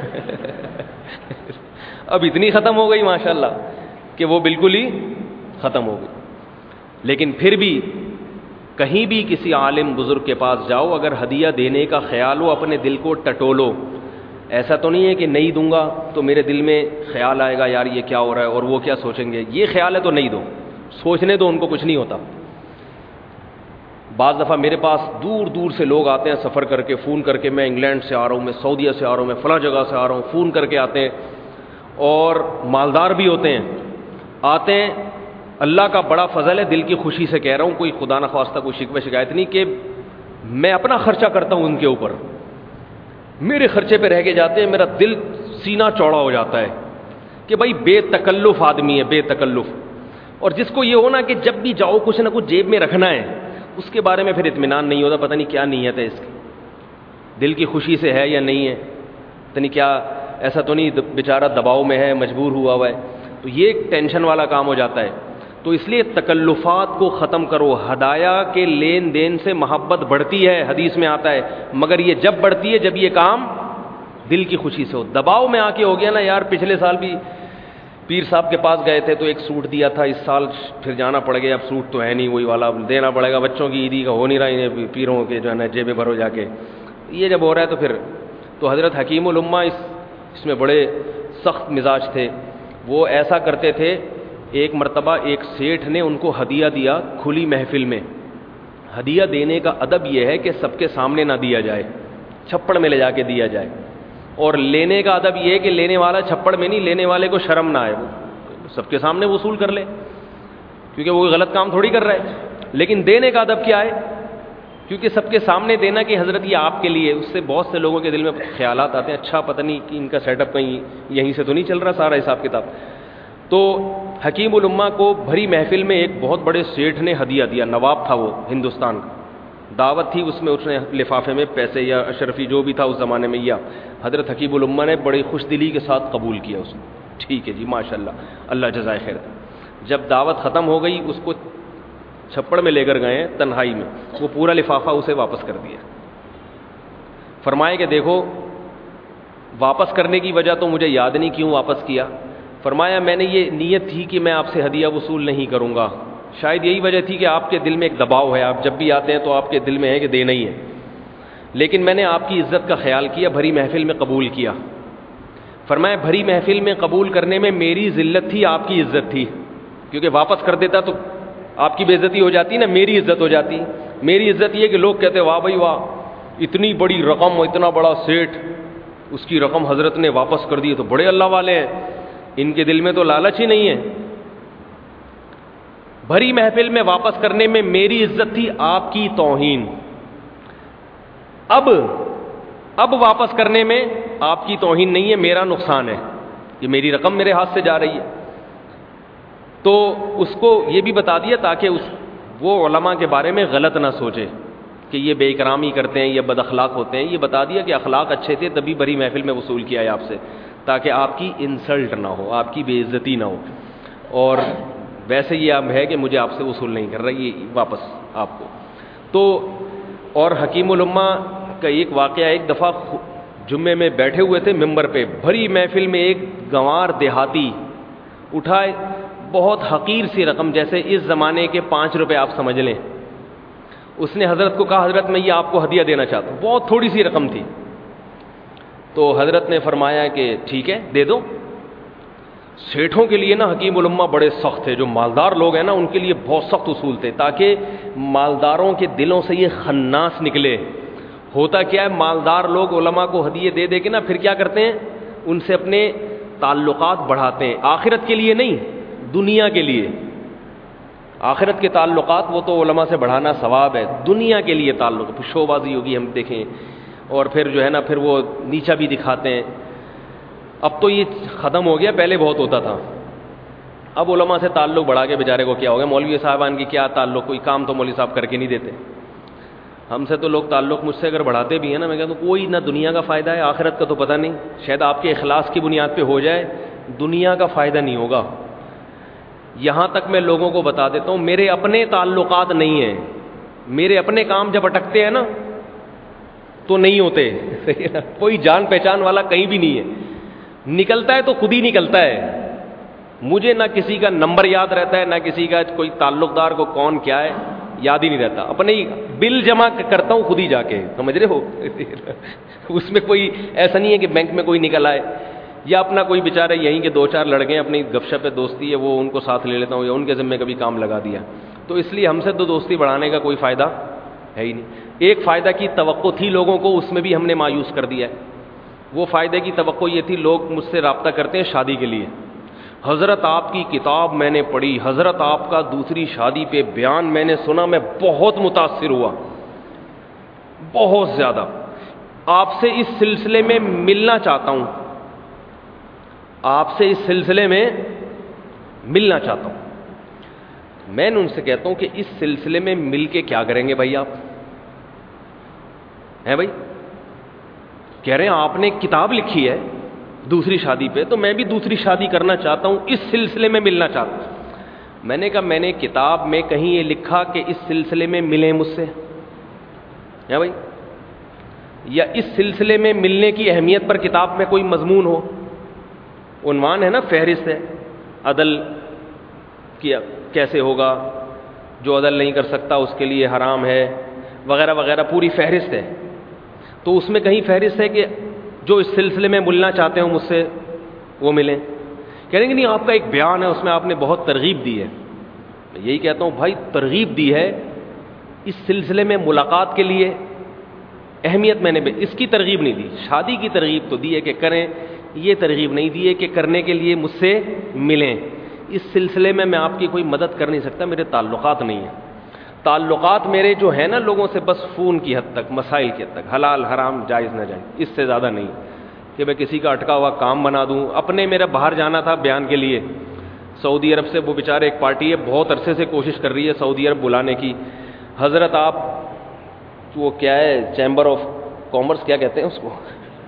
اب اتنی ختم ہو گئی ماشاءاللہ کہ وہ بالکل ہی ختم ہو گئی. لیکن پھر بھی کہیں بھی کسی عالم بزرگ کے پاس جاؤ, اگر ہدیہ دینے کا خیال ہو اپنے دل کو ٹٹولو. ایسا تو نہیں ہے کہ نہیں دوں گا تو میرے دل میں خیال آئے گا یار یہ کیا ہو رہا ہے اور وہ کیا سوچیں گے, یہ خیال ہے تو نہیں دو, سوچنے دو, ان کو کچھ نہیں ہوتا. بعض دفعہ میرے پاس دور دور سے لوگ آتے ہیں سفر کر کے, فون کر کے میں انگلینڈ سے آ رہا ہوں, میں سعودیہ سے آ رہا ہوں, میں فلاں جگہ سے آ رہا ہوں, فون کر کے آتے ہیں, اور مالدار بھی ہوتے ہیں. آتے ہیں, اللہ کا بڑا فضل ہے, دل کی خوشی سے کہہ رہا ہوں, کوئی خدا نخواستہ کوئی شکوہ شکایت نہیں, کہ میں اپنا خرچہ کرتا ہوں ان کے اوپر, میرے خرچے پہ رہ کے جاتے ہیں. میرا دل سینہ چوڑا ہو جاتا ہے کہ بھائی بے تکلف آدمی ہے, بے تکلف. اور جس کو یہ ہونا کہ جب بھی جاؤ کچھ نہ کچھ جیب میں رکھنا ہے, اس کے بارے میں پھر اطمینان نہیں ہوتا, پتہ نہیں کیا نیت ہے اس کی, دل کی خوشی سے ہے یا نہیں ہے, پتہ نہیں کیا, ایسا تو نہیں بیچارہ دباؤ میں ہے, مجبور ہوا ہوا ہے. تو یہ ایک ٹینشن والا کام ہو جاتا ہے. تو اس لیے تکلفات کو ختم کرو. ہدایہ کے لین دین سے محبت بڑھتی ہے, حدیث میں آتا ہے, مگر یہ جب بڑھتی ہے جب یہ کام دل کی خوشی سے ہو. دباؤ میں آ کے ہو گیا نا یار, پچھلے سال بھی پیر صاحب کے پاس گئے تھے تو ایک سوٹ دیا تھا, اس سال پھر جانا پڑ گیا, اب سوٹ تو ہے نہیں وہی والا, دینا پڑے گا. بچوں کی عیدی کا ہو نہیں رہا, انہیں پیروں کے جو ہے نا جیبیں بھرو جا کے. یہ جب ہو رہا ہے تو پھر تو حضرت حکیم الامہ اس اس میں بڑے سخت مزاج تھے. وہ ایسا کرتے تھے, ایک مرتبہ ایک سیٹھ نے ان کو ہدیہ دیا کھلی محفل میں. ہدیہ دینے کا ادب یہ ہے کہ سب کے سامنے نہ دیا جائے, چھپڑ میں لے جا کے دیا جائے. اور لینے کا ادب یہ ہے کہ لینے والا چھپڑ میں نہیں, لینے والے کو شرم نہ آئے, وہ سب کے سامنے وصول کر لے, کیونکہ وہ غلط کام تھوڑی کر رہا ہے. لیکن دینے کا ادب کیا ہے, کیونکہ سب کے سامنے دینا کہ حضرت یہ آپ کے لیے, اس سے بہت سے لوگوں کے دل میں خیالات آتے ہیں, اچھا پتہ نہیں کہ ان کا سیٹ اپ کہیں یہیں سے تو نہیں چل رہا سارا حساب کتاب. تو حکیم الامہ کو بھری محفل میں ایک بہت بڑے سیٹھ نے ہدیہ دیا, نواب تھا وہ ہندوستان کا, دعوت تھی, اس میں اس نے لفافے میں پیسے یا اشرفی جو بھی تھا اس زمانے میں, یا حضرت حکیم الامہ نے بڑی خوش دلی کے ساتھ قبول کیا اس نے. ٹھیک ہے جی ماشاءاللہ, اللہ جزائے خیر. جب دعوت ختم ہو گئی اس کو چھپڑ میں لے کر گئے تنہائی میں, وہ پورا لفافہ اسے واپس کر دیا. فرمائے کہ دیکھو واپس کرنے کی وجہ تو مجھے یاد نہیں کیوں واپس کیا. فرمایا میں نے یہ نیت تھی کہ میں آپ سے ہدیہ وصول نہیں کروں گا, شاید یہی وجہ تھی کہ آپ کے دل میں ایک دباؤ ہے, آپ جب بھی آتے ہیں تو آپ کے دل میں ہے کہ دینا ہی ہے, لیکن میں نے آپ کی عزت کا خیال کیا, بھری محفل میں قبول کیا. فرمایا بھری محفل میں قبول کرنے میں میری ذلت تھی, آپ کی عزت تھی, کیونکہ واپس کر دیتا تو آپ کی بے عزتی ہو جاتی نا, میری عزت ہو جاتی. میری عزت یہ کہ لوگ کہتے واہ بھائی واہ, اتنی بڑی رقم, اتنا بڑا سیٹ, اس کی رقم حضرت نے واپس کر دی, تو بڑے اللہ والے ہیں, ان کے دل میں تو لالچ ہی نہیں ہے. بھری محفل میں واپس کرنے میں میری عزت تھی, آپ کی توہین. اب اب واپس کرنے میں آپ کی توہین نہیں ہے, میرا نقصان ہے, یہ میری رقم میرے ہاتھ سے جا رہی ہے. تو اس کو یہ بھی بتا دیا تاکہ اس وہ علماء کے بارے میں غلط نہ سوچے کہ یہ بے اکرامی کرتے ہیں، یہ بد اخلاق ہوتے ہیں. یہ بتا دیا کہ اخلاق اچھے تھے تبھی بڑی محفل میں وصول کیا ہے آپ سے، تاکہ آپ کی انسلٹ نہ ہو، آپ کی بے عزتی نہ ہو. اور ویسے یہ اب ہے کہ مجھے آپ سے وصول نہیں کر رہا، یہ واپس آپ کو. تو اور حکیم الامہ کا ایک واقعہ، ایک دفعہ جمعے میں بیٹھے ہوئے تھے ممبر پہ، بھری محفل میں ایک گنوار دیہاتی اٹھائے بہت حقیر سی رقم، جیسے اس زمانے کے پانچ روپے آپ سمجھ لیں. اس نے حضرت کو کہا حضرت میں یہ آپ کو ہدیہ دینا چاہتا ہوں. بہت تھوڑی سی رقم تھی. تو حضرت نے فرمایا کہ ٹھیک ہے دے دو. سیٹھوں کے لیے نا حکیم الامہ بڑے سخت تھے، جو مالدار لوگ ہیں نا ان کے لیے بہت سخت اصول تھے، تاکہ مالداروں کے دلوں سے یہ خناس نکلے. ہوتا کیا ہے، مالدار لوگ علماء کو ہدیے دے دے کے نا پھر کیا کرتے ہیں، ان سے اپنے تعلقات بڑھاتے ہیں، آخرت کے لیے نہیں، دنیا کے لیے. آخرت کے تعلقات وہ تو علماء سے بڑھانا ثواب ہے، دنیا کے لیے تعلق شو بازی ہوگی ہم دیکھیں، اور پھر جو ہے نا پھر وہ نیچا بھی دکھاتے ہیں. اب تو یہ ختم ہو گیا، پہلے بہت ہوتا تھا. اب علماء سے تعلق بڑھا کے بیچارے کو کیا ہو گیا، مولوی صاحبان کی کیا تعلق، کوئی کام تو مولوی صاحب کر کے نہیں دیتے. ہم سے تو لوگ تعلق مجھ سے اگر بڑھاتے بھی ہیں نا، میں کہتا ہوں کوئی نہ دنیا کا فائدہ ہے، آخرت کا تو پتہ نہیں، شاید آپ کے اخلاص کی بنیاد پہ ہو جائے، دنیا کا فائدہ نہیں ہوگا. یہاں تک میں لوگوں کو بتا دیتا ہوں، میرے اپنے تعلقات نہیں ہیں، میرے اپنے کام جب اٹکتے ہیں نا تو نہیں ہوتے. کوئی جان پہچان والا کہیں بھی نہیں ہے، نکلتا ہے تو خود ہی نکلتا ہے. مجھے نہ کسی کا نمبر یاد رہتا ہے، نہ کسی کا کوئی تعلق دار کو کون کیا ہے یاد ہی نہیں رہتا. اپنے ہی بل جمع کرتا ہوں خود ہی جا کے، سمجھ رہے ہو. اس میں کوئی ایسا نہیں ہے کہ بینک میں کوئی نکل آئے، یا اپنا کوئی بیچارہ یہیں کے دو چار لڑکے ہیں اپنی گپ شپ دوستی ہے وہ ان کو ساتھ لے لیتا ہوں، یا ان کے ذمہ کبھی کام لگا دیا. تو اس لیے ہم سے تو دوستی بڑھانے کا کوئی فائدہ ہے ہی نہیں. ایک فائدہ کی توقع تھی لوگوں کو، اس میں بھی ہم نے مایوس کر دیا ہے. وہ فائدے کی توقع یہ تھی، لوگ مجھ سے رابطہ کرتے ہیں شادی کے لیے، حضرت آپ کی کتاب میں نے پڑھی، حضرت آپ کا دوسری شادی پہ بیان میں نے سنا، میں بہت متاثر ہوا، بہت زیادہ. آپ سے اس سلسلے میں ملنا چاہتا ہوں، آپ سے اس سلسلے میں ملنا چاہتا ہوں. میں نے ان سے کہتا ہوں کہ اس سلسلے میں مل کے کیا کریں گے بھائی، آپ ہیں بھائی؟ کہہ رہے ہیں آپ نے کتاب لکھی ہے دوسری شادی پہ، تو میں بھی دوسری شادی کرنا چاہتا ہوں، اس سلسلے میں ملنا چاہتا ہوں. میں نے کہا میں نے کتاب میں کہیں یہ لکھا کہ اس سلسلے میں ملیں مجھ سے، ہے بھائی؟ یا اس سلسلے میں ملنے کی اہمیت پر کتاب میں کوئی مضمون ہو، عنوان ہے نا، فہرست ہے، عدل کیا کیسے ہوگا، جو عدل نہیں کر سکتا اس کے لیے حرام ہے، وغیرہ وغیرہ، پوری فہرست ہے. تو اس میں کہیں فہرست ہے کہ جو اس سلسلے میں ملنا چاہتے ہوں مجھ سے وہ ملیں. کہہ رہیں گے نہیں آپ کا ایک بیان ہے اس میں آپ نے بہت ترغیب دی ہے. میں یہی کہتا ہوں بھائی ترغیب دی ہے اس سلسلے میں ملاقات کے لیے، اہمیت میں نے اس کی ترغیب نہیں دی. شادی کی ترغیب تو دی ہے کہ کریں، یہ ترغیب نہیں دی ہے کہ کرنے کے لیے مجھ سے ملیں. اس سلسلے میں میں آپ کی کوئی مدد کر نہیں سکتا، میرے تعلقات نہیں ہیں. تعلقات میرے جو ہیں نا لوگوں سے بس فون کی حد تک، مسائل کی حد تک، حلال حرام جائز نہ جائز، اس سے زیادہ نہیں کہ میں کسی کا اٹکا ہوا کام بنا دوں. اپنے میرا باہر جانا تھا بیان کے لیے سعودی عرب سے، وہ بیچارے ایک پارٹی ہے بہت عرصے سے کوشش کر رہی ہے سعودی عرب بلانے کی. حضرت آپ وہ کیا ہے چیمبر آف کامرس کیا کہتے ہیں اس کو،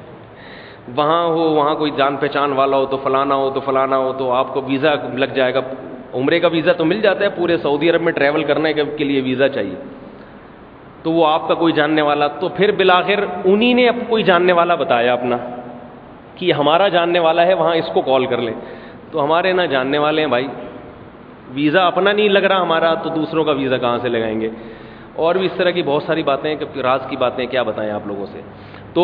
وہاں ہو، وہاں کوئی جان پہچان والا ہو تو فلانا ہو تو فلانا ہو تو آپ کو ویزا لگ جائے گا. عمرے کا ویزا تو مل جاتا ہے، پورے سعودی عرب میں ٹریول کرنے کے لیے ویزا چاہیے، تو وہ آپ کا کوئی جاننے والا. تو پھر بالآخر انہی نے اب کوئی جاننے والا بتایا اپنا کہ ہمارا جاننے والا ہے وہاں، اس کو کال کر لیں. تو ہمارے نہ جاننے والے ہیں بھائی، ویزا اپنا نہیں لگ رہا ہمارا تو دوسروں کا ویزا کہاں سے لگائیں گے. اور بھی اس طرح کی بہت ساری باتیں ہیں کہ راز کی باتیں کیا بتائیں آپ لوگوں سے. تو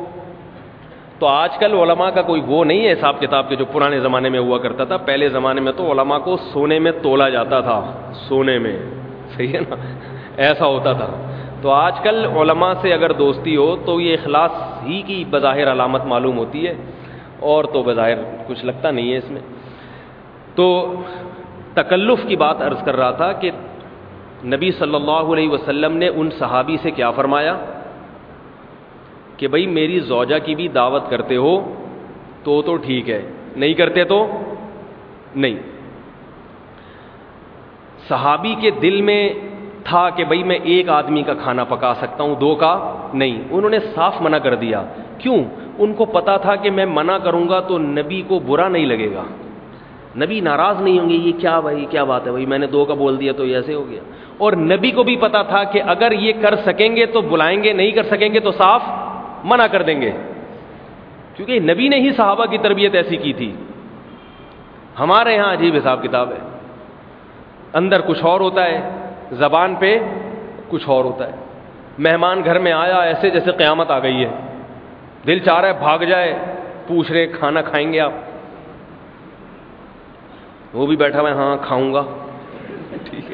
تو آج کل علماء کا کوئی وہ نہیں ہے حساب کتاب کے جو پرانے زمانے میں ہوا کرتا تھا. پہلے زمانے میں تو علماء کو سونے میں تولا جاتا تھا، سونے میں، صحیح ہے نا، ایسا ہوتا تھا. تو آج کل علماء سے اگر دوستی ہو تو یہ اخلاص ہی کی بظاہر علامت معلوم ہوتی ہے، اور تو بظاہر کچھ لگتا نہیں ہے اس میں. تو تکلف کی بات عرض کر رہا تھا کہ نبی صلی اللہ علیہ وسلم نے ان صحابی سے کیا فرمایا کہ بھئی میری زوجہ کی بھی دعوت کرتے ہو تو تو ٹھیک ہے، نہیں کرتے تو نہیں. صحابی کے دل میں تھا کہ بھئی میں ایک آدمی کا کھانا پکا سکتا ہوں، دو کا نہیں. انہوں نے صاف منع کر دیا. کیوں؟ ان کو پتا تھا کہ میں منع کروں گا تو نبی کو برا نہیں لگے گا، نبی ناراض نہیں ہوں گے، یہ کیا بھائی کیا بات ہے بھائی، میں نے دو کا بول دیا تو یہ ایسے ہو گیا. اور نبی کو بھی پتا تھا کہ اگر یہ کر سکیں گے تو بلائیں گے، نہیں کر سکیں گے تو صاف منع کر دیں گے، کیونکہ نبی نے ہی صحابہ کی تربیت ایسی کی تھی. ہمارے یہاں عجیب حساب کتاب ہے، اندر کچھ اور ہوتا ہے، زبان پہ کچھ اور ہوتا ہے. مہمان گھر میں آیا ایسے جیسے قیامت آ گئی ہے، دل چاہ رہا ہے بھاگ جائے، پوچھ رہے کھانا کھائیں گے آپ؟ وہ بھی بیٹھا ہوا ہے، ہاں کھاؤں گا، ٹھیک ہے.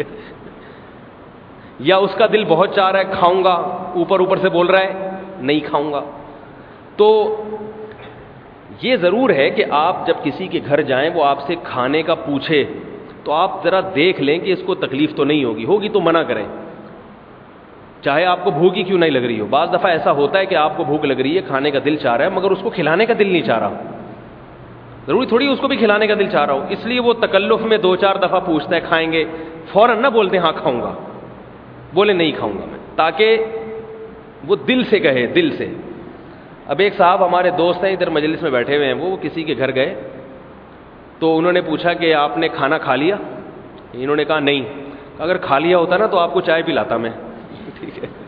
یا اس کا دل بہت چاہ رہا ہے کھاؤں گا، اوپر اوپر سے بول رہا ہے نہیں کھاؤں گا. تو یہ ضرور ہے کہ آپ جب کسی کے گھر جائیں وہ آپ سے کھانے کا پوچھے تو آپ ذرا دیکھ لیں کہ اس کو تکلیف تو نہیں ہوگی، ہوگی تو منع کریں، چاہے آپ کو بھوک ہی کیوں نہیں لگ رہی ہو. بعض دفعہ ایسا ہوتا ہے کہ آپ کو بھوک لگ رہی ہے، کھانے کا دل چاہ رہا ہے، مگر اس کو کھلانے کا دل نہیں چاہ رہا. ضروری تھوڑی اس کو بھی کھلانے کا دل چاہ رہا ہو، اس لیے وہ تکلف میں دو چار دفعہ پوچھتا ہے کھائیں گے، فوراً نہ بولتے ہاں کھاؤں گا، بولے نہیں کھاؤں گا میں، تاکہ وہ دل سے کہے، دل سے. اب ایک صاحب ہمارے دوست ہیں ادھر مجلس میں بیٹھے ہوئے ہیں، وہ کسی کے گھر گئے تو انہوں نے پوچھا کہ آپ نے کھانا کھا لیا؟ انہوں نے کہا نہیں. اگر کھا لیا ہوتا نا تو آپ کو چائے پلاتا میں. ٹھیک ہے،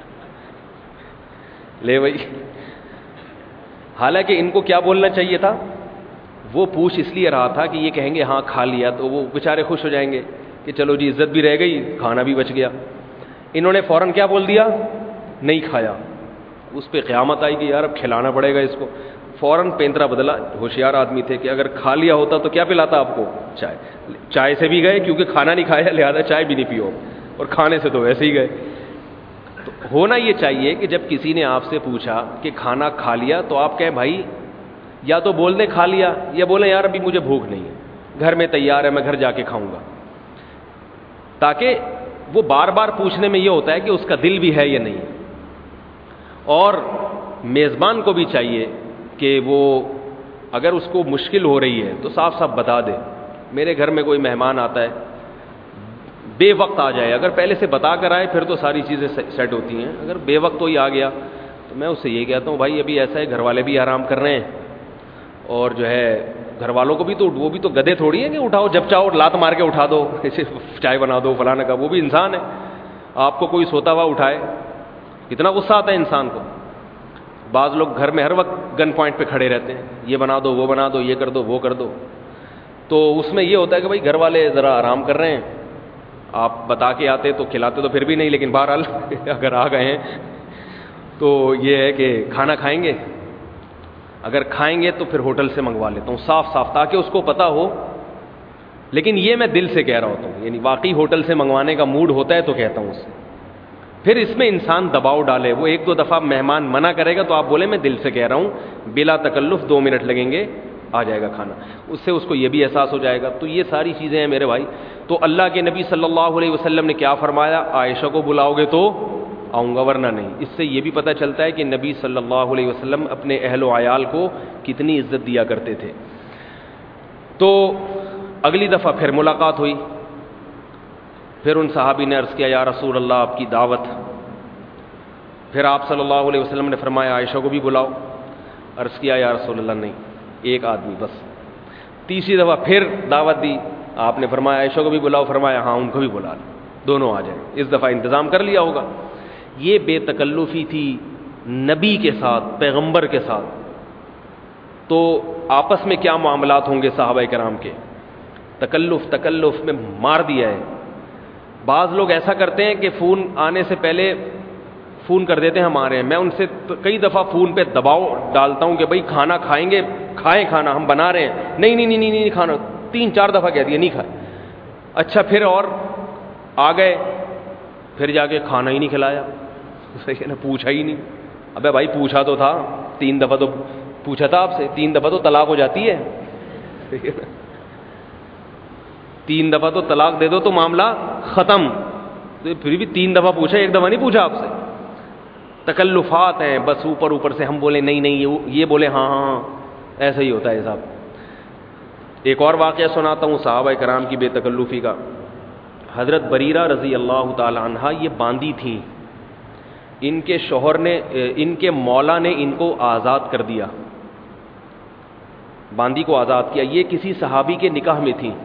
لے بھائی. حالانکہ ان کو کیا بولنا چاہیے تھا؟ وہ پوچھ اس لیے رہا تھا کہ یہ کہیں گے ہاں کھا لیا تو وہ بیچارے خوش ہو جائیں گے کہ چلو جی عزت بھی رہ گئی، کھانا بھی بچ گیا. انہوں نے فوراً کیا بول دیا؟ نہیں کھایا. اس پہ قیامت آئی کہ یار اب کھلانا پڑے گا اس کو. فوراً پینترا بدلا. ہوشیار آدمی تھے کہ اگر کھا لیا ہوتا تو کیا پلاتا آپ کو؟ چائے. چائے سے بھی گئے کیونکہ کھانا نہیں کھایا لہذا چائے بھی نہیں پیو، اور کھانے سے تو ویسے ہی گئے. تو ہونا یہ چاہیے کہ جب کسی نے آپ سے پوچھا کہ کھانا کھا لیا تو آپ کہیں بھائی یا تو بول دیں کھا لیا، یا بولیں یار ابھی مجھے بھوک نہیں ہے، گھر میں تیار ہے میں گھر جا کے کھاؤں گا. تاکہ وہ بار بار پوچھنے میں یہ ہوتا ہے کہ اس کا دل بھی ہے یا نہیں. اور میزبان کو بھی چاہیے کہ وہ اگر اس کو مشکل ہو رہی ہے تو صاف صاف بتا دے. میرے گھر میں کوئی مہمان آتا ہے بے وقت آ جائے، اگر پہلے سے بتا کر آئے پھر تو ساری چیزیں سیٹ ہوتی ہیں. اگر بے وقت کوئی آ گیا تو میں اس سے یہ کہتا ہوں بھائی ابھی ایسا ہے گھر والے بھی آرام کر رہے ہیں، اور جو ہے گھر والوں کو بھی تو وہ بھی تو گدھے تھوڑی ہیں کہ اٹھاؤ جب چاہو لات مار کے اٹھا دو، ایسے چائے بنا دو فلانا کا. وہ بھی انسان ہے، آپ کو کوئی سوتا ہوا اٹھائے کتنا غصہ آتا ہے انسان کو. بعض لوگ گھر میں ہر وقت گن پوائنٹ پہ کھڑے رہتے ہیں، یہ بنا دو وہ بنا دو یہ کر دو وہ کر دو. تو اس میں یہ ہوتا ہے کہ بھائی گھر والے ذرا آرام کر رہے ہیں، آپ بتا کے آتے تو کھلاتے تو پھر بھی نہیں، لیکن بہرحال اگر آ گئے ہیں تو یہ ہے کہ کھانا کھائیں گے. اگر کھائیں گے تو پھر ہوٹل سے منگوا لیتا ہوں صاف صاف تاکہ اس کو پتا ہو. لیکن یہ میں دل سے کہہ رہا ہوتا ہوں، یعنی واقعی ہوٹل سے منگوانے کا موڈ ہوتا ہے تو کہتا ہوں اسے. پھر اس میں انسان دباؤ ڈالے، وہ ایک دو دفعہ مہمان منع کرے گا تو آپ بولے میں دل سے کہہ رہا ہوں، بلا تکلف دو منٹ لگیں گے آ جائے گا کھانا. اس سے اس کو یہ بھی احساس ہو جائے گا. تو یہ ساری چیزیں ہیں میرے بھائی. تو اللہ کے نبی صلی اللہ علیہ وسلم نے کیا فرمایا؟ عائشہ کو بلاؤ گے تو آؤں گا ورنہ نہیں. اس سے یہ بھی پتہ چلتا ہے کہ نبی صلی اللہ علیہ وسلم اپنے اہل و عیال کو کتنی عزت دیا کرتے تھے. تو اگلی دفعہ پھر ملاقات ہوئی. پھر ان صحابی نے عرض کیا یا رسول اللہ آپ کی دعوت. پھر آپ صلی اللہ علیہ وسلم نے فرمایا عائشہ کو بھی بلاؤ. عرض کیا یا رسول اللہ نہیں، ایک آدمی بس. تیسری دفعہ پھر دعوت دی، آپ نے فرمایا عائشہ کو بھی بلاؤ. فرمایا ہاں ان کو بھی بلا لو، دونوں آ جائیں. اس دفعہ انتظام کر لیا ہوگا. یہ بے تکلفی تھی نبی کے ساتھ، پیغمبر کے ساتھ. تو آپس میں کیا معاملات ہوں گے صحابہ کرام کے؟ تکلف تکلف میں مار دیا ہے. بعض لوگ ایسا کرتے ہیں کہ فون آنے سے پہلے فون کر دیتے ہیں ہمارے. میں ان سے کئی دفعہ فون پہ دباؤ ڈالتا ہوں کہ بھائی کھانا کھائیں گے، کھائیں کھانا ہم بنا رہے ہیں. نہیں نہیں نہیں نہیں کھانا. تین چار دفعہ کہہ دیا نہیں کھائے. اچھا پھر اور آ گئے، پھر جا کے کھانا ہی نہیں کھلایا. صحیح ہے نا، پوچھا ہی نہیں. ابے بھائی پوچھا تو تھا، تین دفعہ تو پوچھا تھا آپ سے، تین دفعہ تو طلاق ہو جاتی ہے. صحیح ہے نا، تین دفعہ تو طلاق دے دو تو معاملہ ختم. پھر بھی تین دفعہ پوچھا، ایک دفعہ نہیں پوچھا آپ سے. تکلفات ہیں بس، اوپر اوپر سے ہم بولے نہیں نہیں، یہ بولے ہاں ہاں ہاں. ایسا ہی ہوتا ہے صاحب. ایک اور واقعہ سناتا ہوں صحابہ کرام کی بے تکلفی کا. حضرت بریرہ رضی اللہ تعالی عنہا یہ باندی تھیں، ان کے شوہر نے ان کے مولا نے ان کو آزاد کر دیا، باندی کو آزاد کیا، یہ کسی صحابی کے نکاح میں تھیں،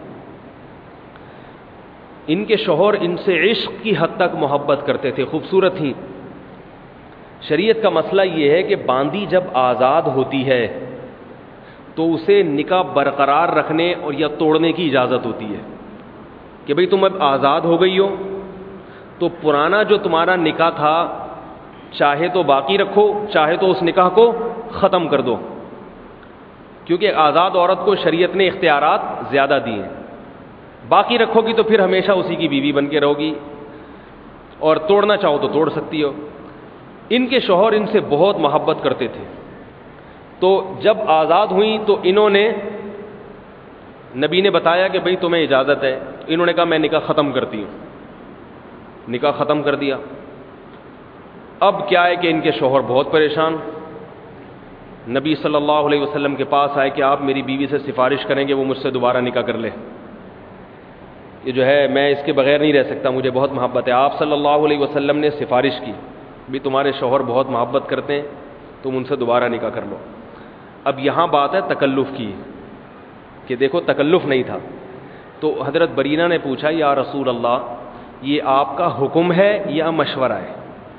ان کے شوہر ان سے عشق کی حد تک محبت کرتے تھے، خوبصورت تھیں۔ شریعت کا مسئلہ یہ ہے کہ باندی جب آزاد ہوتی ہے تو اسے نکاح برقرار رکھنے اور یا توڑنے کی اجازت ہوتی ہے کہ بھئی تم اب آزاد ہو گئی ہو تو پرانا جو تمہارا نکاح تھا چاہے تو باقی رکھو، چاہے تو اس نکاح کو ختم کر دو، کیونکہ آزاد عورت کو شریعت نے اختیارات زیادہ دیے ہیں۔ باقی رکھو گی تو پھر ہمیشہ اسی کی بیوی بن کے رہو گی، اور توڑنا چاہو تو توڑ سکتی ہو۔ ان کے شوہر ان سے بہت محبت کرتے تھے، تو جب آزاد ہوئیں تو انہوں نے نبی نے بتایا کہ بھئی تمہیں اجازت ہے، انہوں نے کہا میں نکاح ختم کرتی ہوں، نکاح ختم کر دیا۔ اب کیا ہے کہ ان کے شوہر بہت پریشان، نبی صلی اللہ علیہ وسلم کے پاس آئے کہ آپ میری بیوی سے سفارش کریں کہ وہ مجھ سے دوبارہ نکاح کر لے، یہ جو ہے میں اس کے بغیر نہیں رہ سکتا، مجھے بہت محبت ہے۔ آپ صلی اللہ علیہ وسلم نے سفارش کی بھی تمہارے شوہر بہت محبت کرتے ہیں، تم ان سے دوبارہ نکاح کر لو۔ اب یہاں بات ہے تکلف کی کہ دیکھو تکلف نہیں تھا، تو حضرت بریرہ نے پوچھا یا رسول اللہ یہ آپ کا حکم ہے یا مشورہ ہے؟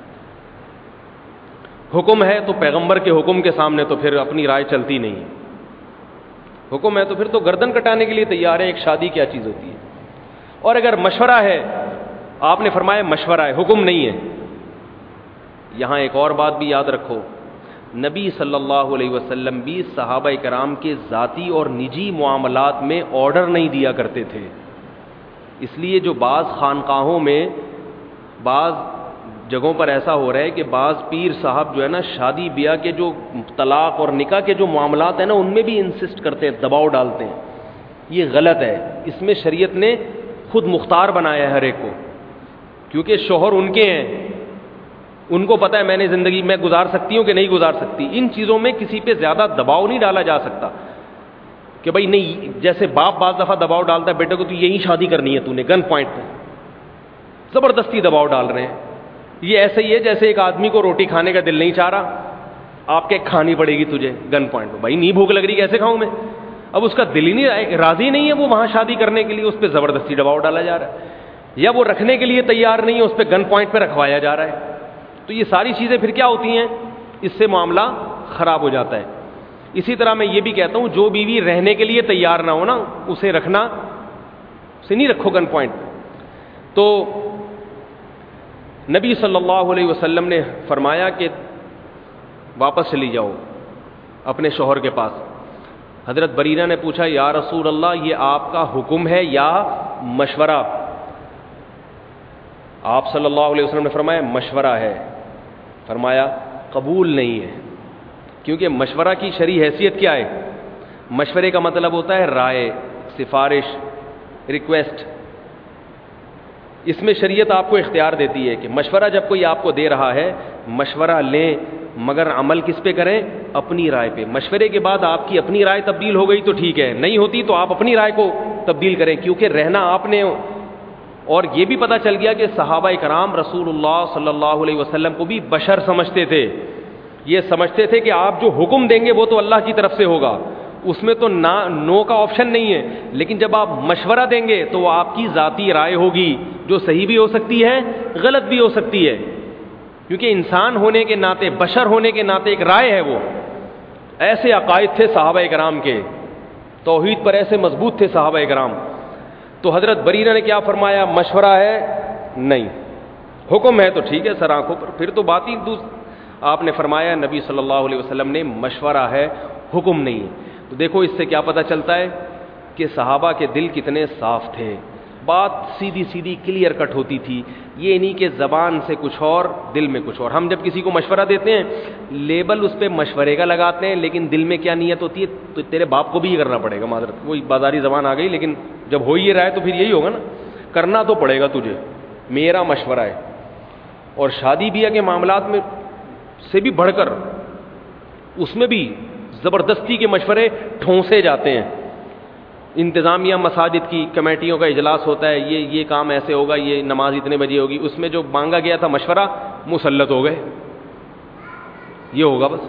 حکم ہے تو پیغمبر کے حکم کے سامنے تو پھر اپنی رائے چلتی نہیں ہے، حکم ہے تو پھر تو گردن کٹانے کے لیے تیار ہے، ایک شادی کیا چیز ہوتی ہے۔ اور اگر مشورہ ہے، آپ نے فرمایا مشورہ ہے، حکم نہیں ہے۔ یہاں ایک اور بات بھی یاد رکھو، نبی صلی اللہ علیہ وسلم بھی صحابہ کرام کے ذاتی اور نجی معاملات میں آرڈر نہیں دیا کرتے تھے، اس لیے جو بعض خانقاہوں میں بعض جگہوں پر ایسا ہو رہا ہے کہ بعض پیر صاحب جو ہے نا شادی بیاہ کے جو طلاق اور نکاح کے جو معاملات ہیں نا ان میں بھی انسسٹ کرتے ہیں، دباؤ ڈالتے ہیں، یہ غلط ہے۔ اس میں شریعت نے خود مختار بنایا ہے ہر ایک کو، کیونکہ شوہر ان کے ہیں، ان کو پتہ ہے میں نے زندگی میں گزار سکتی ہوں کہ نہیں گزار سکتی، ان چیزوں میں کسی پہ زیادہ دباؤ نہیں ڈالا جا سکتا کہ بھائی نہیں، جیسے باپ بعض دفعہ دباؤ ڈالتا ہے بیٹے کو تو یہی شادی کرنی ہے تو نے، گن پوائنٹ پہ زبردستی دباؤ ڈال رہے ہیں۔ یہ ایسے ہی ہے جیسے ایک آدمی کو روٹی کھانے کا دل نہیں چاہ رہا، آپ کے کھانی پڑے گی تجھے گن پوائنٹ پہ، بھائی نہیں بھوک لگ رہی کیسے کھاؤں میں، اب اس کا دل ہی نہیں راضی نہیں ہے وہ وہاں شادی کرنے کے لیے، اس پہ زبردستی دباؤ ڈالا جا رہا ہے، یا وہ رکھنے کے لیے تیار نہیں ہے، اس پہ گن پوائنٹ پہ رکھوایا جا رہا ہے۔ تو یہ ساری چیزیں پھر کیا ہوتی ہیں، اس سے معاملہ خراب ہو جاتا ہے۔ اسی طرح میں یہ بھی کہتا ہوں جو بیوی رہنے کے لیے تیار نہ ہو نا اسے رکھنا، اسے نہیں رکھو گن پوائنٹ۔ تو نبی صلی اللہ علیہ وسلم نے فرمایا کہ واپس چلی جاؤ اپنے شوہر کے پاس۔ حضرت بریرہ نے پوچھا یا رسول اللہ یہ آپ کا حکم ہے یا مشورہ؟ آپ صلی اللہ علیہ وسلم نے فرمایا مشورہ ہے، فرمایا قبول نہیں ہے، کیونکہ مشورہ کی شرعی حیثیت کیا ہے؟ مشورے کا مطلب ہوتا ہے رائے، سفارش، ریکویسٹ۔ اس میں شریعت آپ کو اختیار دیتی ہے کہ مشورہ جب کوئی آپ کو دے رہا ہے مشورہ لیں، مگر عمل کس پہ کریں؟ اپنی رائے پہ۔ مشورے کے بعد آپ کی اپنی رائے تبدیل ہو گئی تو ٹھیک ہے، نہیں ہوتی تو آپ اپنی رائے کو تبدیل کریں، کیونکہ رہنا آپ نے۔ اور یہ بھی پتہ چل گیا کہ صحابہ کرام رسول اللہ صلی اللہ علیہ وسلم کو بھی بشر سمجھتے تھے، یہ سمجھتے تھے کہ آپ جو حکم دیں گے وہ تو اللہ کی طرف سے ہوگا، اس میں تو نا نو کا آپشن نہیں ہے، لیکن جب آپ مشورہ دیں گے تو وہ آپ کی ذاتی رائے ہوگی جو صحیح بھی ہو سکتی ہے غلط بھی ہو سکتی ہے، کیونکہ انسان ہونے کے ناطے، بشر ہونے کے ناطے ایک رائے ہے۔ وہ ایسے عقائد تھے صحابہ کرام کے، توحید پر ایسے مضبوط تھے صحابہ کرام۔ تو حضرت بریرہ نے کیا فرمایا؟ مشورہ ہے نہیں، حکم ہے تو ٹھیک ہے سر آنکھوں پر، پھر تو بات ہی دوسری۔ آپ نے فرمایا نبی صلی اللہ علیہ وسلم نے مشورہ ہے، حکم نہیں ہے۔ تو دیکھو اس سے کیا پتہ چلتا ہے کہ صحابہ کے دل کتنے صاف تھے، بات سیدھی سیدھی کلیئر کٹ ہوتی تھی، یہ نہیں کہ زبان سے کچھ اور دل میں کچھ اور۔ ہم جب کسی کو مشورہ دیتے ہیں لیبل اس پہ مشورے کا لگاتے ہیں، لیکن دل میں کیا نیت ہوتی ہے تو تیرے باپ کو بھی یہ کرنا پڑے گا، معذرت وہی بازاری زبان آ گئی، لیکن جب ہو ہی رہا ہے تو پھر یہی ہوگا نا، کرنا تو پڑے گا تجھے، میرا مشورہ ہے۔ اور شادی بیاہ کے معاملات میں سے بھی بڑھ کر اس میں بھی زبردستی کے مشورے ٹھونسے جاتے ہیں، انتظامیہ مساجد کی کمیٹیوں کا اجلاس ہوتا ہے، یہ یہ کام ایسے ہوگا، یہ نماز اتنے بجے ہوگی، اس میں جو مانگا گیا تھا مشورہ مسلط ہو گئے، یہ ہوگا بس.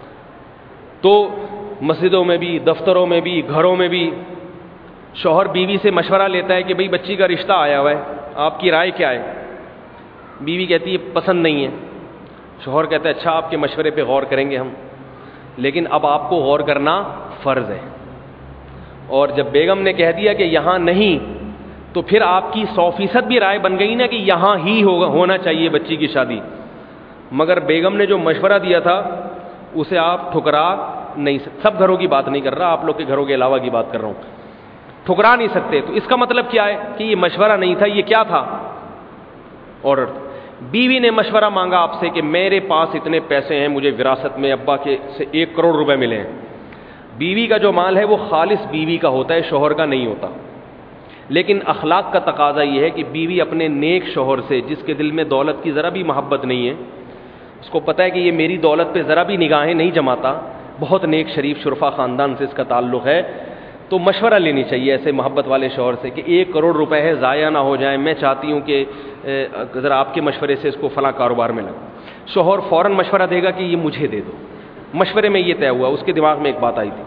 تو مسجدوں میں بھی، دفتروں میں بھی، گھروں میں بھی شوہر بیوی سے مشورہ لیتا ہے کہ بھئی بچی کا رشتہ آیا ہوا ہے، آپ کی رائے کیا ہے؟ بیوی کہتی ہے پسند نہیں ہے. شوہر کہتا ہے اچھا آپ کے مشورے پہ غور کریں گے ہم، لیکن اب آپ کو غور کرنا فرض ہے. اور جب بیگم نے کہہ دیا کہ یہاں نہیں، تو پھر آپ کی سو فیصد بھی رائے بن گئی نا کہ یہاں ہی ہوگا، ہونا چاہیے بچی کی شادی. مگر بیگم نے جو مشورہ دیا تھا اسے آپ ٹھکرا نہیں سکتے. سب گھروں کی بات نہیں کر رہا، آپ لوگ کے گھروں کے علاوہ کی بات کر رہا ہوں. ٹھکرا نہیں سکتے. تو اس کا مطلب کیا ہے کہ یہ مشورہ نہیں تھا، یہ کیا تھا؟ آرڈر. بیوی نے مشورہ مانگا آپ سے کہ میرے پاس اتنے پیسے ہیں، مجھے وراثت میں ابا کے سے ایک کروڑ روپے ملے ہیں. بیوی کا جو مال ہے وہ خالص بیوی کا ہوتا ہے، شوہر کا نہیں ہوتا. لیکن اخلاق کا تقاضا یہ ہے کہ بیوی اپنے نیک شوہر سے، جس کے دل میں دولت کی ذرا بھی محبت نہیں ہے، اس کو پتہ ہے کہ یہ میری دولت پہ ذرا بھی نگاہیں نہیں جماتا، بہت نیک شریف شرفا خاندان سے اس کا تعلق ہے، تو مشورہ لینی چاہیے ایسے محبت والے شوہر سے کہ ایک کروڑ روپے ہے، ضائع نہ ہو جائیں، میں چاہتی ہوں کہ ذرا آپ کے مشورے سے اس کو فلاں کاروبار میں لگا. شوہر فوراً مشورہ دے گا کہ یہ مجھے دے دو. مشورے میں یہ طے ہوا، اس کے دماغ میں ایک بات آئی تھی،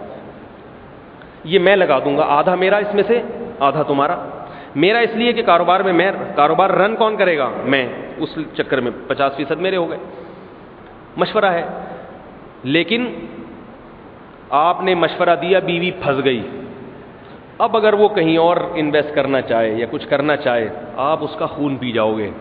یہ میں لگا دوں گا، آدھا میرا اس میں سے آدھا تمہارا. میرا اس لیے کہ کاروبار میں میں کاروبار رن کون کرے گا؟ میں. اس چکر میں پچاس فیصد میرے ہو گئے. مشورہ ہے. لیکن آپ نے مشورہ دیا، بیوی پھنس گئی. اب اگر وہ کہیں اور انویسٹ کرنا چاہے یا کچھ کرنا چاہے، آپ اس کا خون پی جاؤ گے.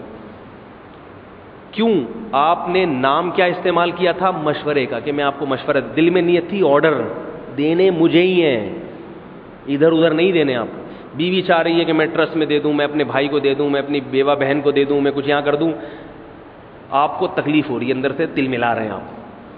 کیوں؟ آپ نے نام کیا استعمال کیا تھا؟ مشورے کا، کہ میں آپ کو مشورہ، دل میں نیت تھی آرڈر دینے مجھے ہی ہیں، ادھر ادھر نہیں دینے. آپ بیوی چاہ رہی ہے کہ میں ٹرسٹ میں دے دوں، میں اپنے بھائی کو دے دوں، میں اپنی بیوہ بہن کو دے دوں، میں کچھ یہاں کر دوں. آپ کو تکلیف ہو رہی ہے، اندر سے تل ملا رہے ہیں آپ،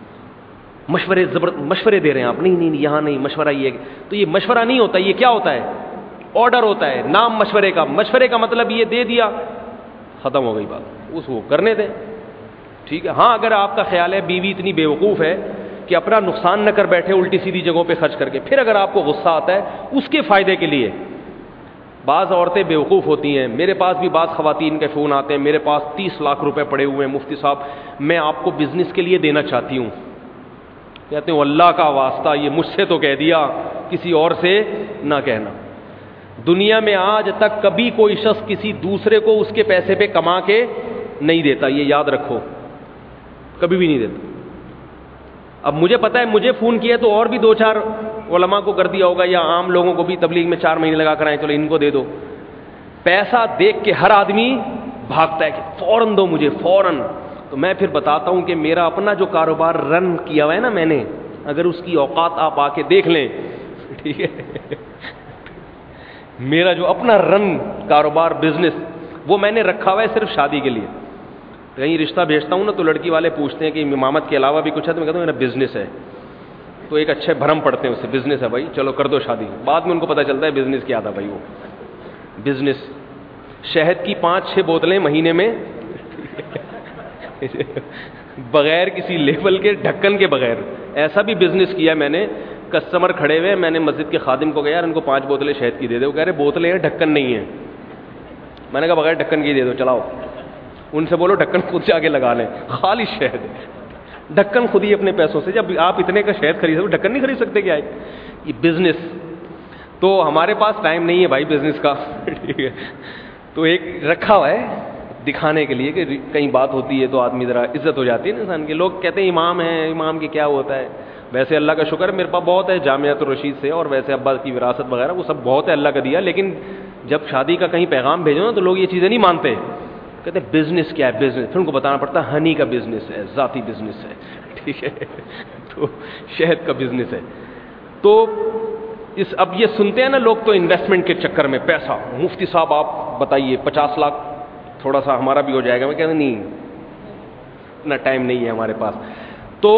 مشورے زبر مشورے دے رہے ہیں آپ، نہیں نہیں یہاں نہیں، مشورہ یہ. تو یہ مشورہ نہیں ہوتا، یہ کیا ہوتا ہے؟ آرڈر ہوتا ہے، نام مشورے کا. مشورے کا مطلب یہ دے دیا، ختم ہو گئی بات، اس کو کرنے دیں. ٹھیک ہے. ہاں اگر آپ کا خیال ہے بیوی اتنی بیوقوف ہے کہ اپنا نقصان نہ کر بیٹھے الٹی سیدھی جگہوں پہ خرچ کر کے، پھر اگر آپ کو غصہ آتا ہے اس کے فائدے کے لیے. بعض عورتیں بیوقوف ہوتی ہیں، میرے پاس بھی بعض خواتین کے فون آتے ہیں، میرے پاس تیس لاکھ روپے پڑے ہوئے ہیں مفتی صاحب، میں آپ کو بزنس کے لیے دینا چاہتی ہوں. کہتے ہیں اللہ کا واسطہ یہ مجھ سے تو کہہ دیا، کسی اور سے نہ کہنا. دنیا میں آج تک کبھی کوئی شخص کسی دوسرے کو اس کے پیسے پہ کما کے نہیں دیتا، یہ یاد رکھو، کبھی بھی نہیں دیتا. اب مجھے پتا ہے مجھے فون کیا تو اور بھی دو چار علماء کو کر دیا ہوگا، یا عام لوگوں کو بھی تبلیغ میں چار مہینے لگا کر آئے، چلو ان کو دے دو. پیسہ دیکھ کے ہر آدمی بھاگتا ہے کہ فوراً دو مجھے، فوراً. تو میں پھر بتاتا ہوں کہ میرا اپنا جو کاروبار رن کیا ہوا ہے نا میں نے، اگر اس کی اوقات آپ آ کے دیکھ لیں، ٹھیک ہے، میرا جو اپنا رن کاروبار بزنس وہ میں نے رکھا ہوا ہے صرف شادی کے لیے. کہیں رشتہ بھیجتا ہوں نا تو لڑکی والے پوچھتے ہیں کہ امامت کے علاوہ بھی کچھ ہے، تو میں کہتا ہوں میرا بزنس ہے. تو ایک اچھے بھرم پڑتے ہیں اس سے، بزنس ہے بھائی، چلو کر دو شادی. بعد میں ان کو پتہ چلتا ہے بزنس کیا تھا بھائی. وہ بزنس شہد کی پانچ چھ بوتلیں مہینے میں بغیر کسی لیبل کے، ڈھکن کے بغیر. ایسا بھی بزنس کیا میں نے، کسٹمر کھڑے ہوئے، میں نے مسجد کے خادم کو کہا یار ان کو پانچ بوتلیں شہد کی دے دے. وہ کہہ رہے بوتلیں ہیں ڈھکن نہیں ہیں. میں نے کہا بغیر ڈھکن کی دے دو، چلاؤ. ان سے بولو ڈھکن خود سے آگے لگا لیں، خالی شہد. ڈھکن خود ہی اپنے پیسوں سے، جب آپ اتنے کا شہد خرید سکتے ڈھکن نہیں خرید سکتے کیا ہے؟ یہ بزنس. تو ہمارے پاس ٹائم نہیں ہے بھائی بزنس کا، ٹھیک ہے. تو ایک رکھا ہوا ہے دکھانے کے لیے کہ کہیں بات ہوتی ہے تو آدمی ذرا عزت ہو جاتی ہے نا انسان کی. لوگ کہتے ہیں امام ہیں، امام کی کیا ہوتا ہے. ویسے اللہ کا شکر ہے میرے پاس بہت ہے، جامعۃ الرشید سے، اور ویسے ابا کی وراثت وغیرہ وہ سب بہت ہے اللہ کا دیا. لیکن جب شادی کا کہیں پیغام بھیجو نا تو لوگ یہ چیزیں نہیں مانتے، کہتے ہیں بزنس کیا ہے. بزنس پھر ان کو بتانا پڑتا ہے ہنی کا بزنس ہے، ذاتی بزنس ہے، ٹھیک ہے، تو شہد کا بزنس ہے. تو اس اب یہ سنتے ہیں نا لوگ تو انویسٹمنٹ کے چکر میں پیسہ، مفتی صاحب آپ بتائیے پچاس لاکھ تھوڑا سا ہمارا بھی ہو جائے گا. میں کہتا نہیں، اتنا ٹائم نہیں ہے ہمارے پاس. تو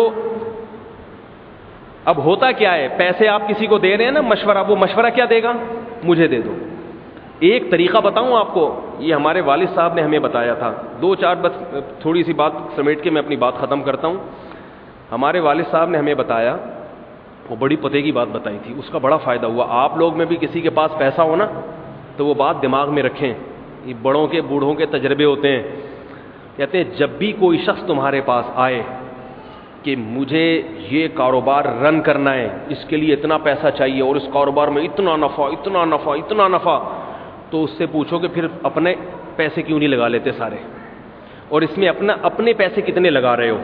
اب ہوتا کیا ہے، پیسے آپ کسی کو دے رہے ہیں نا مشورہ، وہ مشورہ کیا دے گا؟ مجھے دے دو. ایک طریقہ بتاؤں آپ کو، یہ ہمارے والد صاحب نے ہمیں بتایا تھا. دو چار بس تھوڑی سی بات سمیٹ کے میں اپنی بات ختم کرتا ہوں. ہمارے والد صاحب نے ہمیں بتایا وہ بڑی پتے کی بات بتائی تھی, اس کا بڑا فائدہ ہوا. آپ لوگ میں بھی کسی کے پاس پیسہ ہو نا تو وہ بات دماغ میں رکھیں, یہ بڑوں کے بوڑھوں کے تجربے ہوتے ہیں. کہتے ہیں جب بھی کوئی شخص تمہارے پاس آئے کہ مجھے یہ کاروبار رن کرنا ہے, اس کے لیے اتنا پیسہ چاہیے اور اس کاروبار میں اتنا نفع اتنا نفع اتنا نفع, تو اس سے پوچھو کہ پھر اپنے پیسے کیوں نہیں لگا لیتے سارے, اور اس میں اپنا اپنے پیسے کتنے لگا رہے ہو.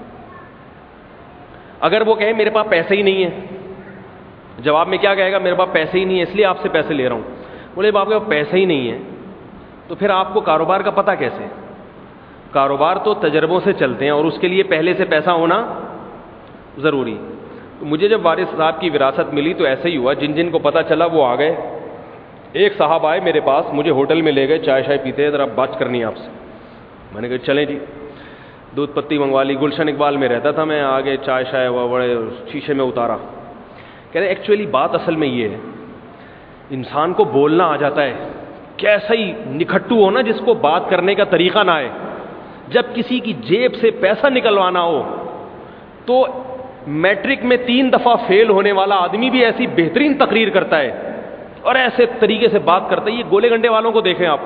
اگر وہ کہے میرے پاس پیسے ہی نہیں ہے, جواب میں کیا کہے گا, میرے پاس پیسے ہی نہیں ہے اس لیے آپ سے پیسے لے رہا ہوں. بولے باپ کے پاس پیسے ہی نہیں ہے تو پھر آپ کو کاروبار کا پتہ کیسے؟ کاروبار تو تجربوں سے چلتے ہیں اور اس کے لیے پہلے سے پیسہ ہونا ضروری. مجھے جب وارث صاحب کی وراثت ملی تو ایسا ہی ہوا, جن جن کو پتہ چلا وہ آ گئے. ایک صاحب آئے میرے پاس, مجھے ہوٹل میں لے گئے, چائے شائے پیتے ہیں, ذرا بات کرنی ہے آپ سے. میں نے کہا چلیں جی. دودھ پتی منگوا لی, گلشن اقبال میں رہتا تھا میں, آگے چائے شائے وہ بڑے شیشے میں اتارا. کہہ رہے ایکچولی بات اصل میں یہ ہے, انسان کو بولنا آ جاتا ہے, کیسا ہی نکھٹو ہو نا جس کو بات کرنے کا طریقہ نہ آئے. جب کسی کی جیب سے پیسہ نکلوانا ہو تو میٹرک میں تین دفعہ فیل ہونے والا آدمی بھی ایسی بہترین تقریر کرتا ہے اور ایسے طریقے سے بات کرتا ہے. یہ گولے گنڈے والوں کو دیکھیں آپ,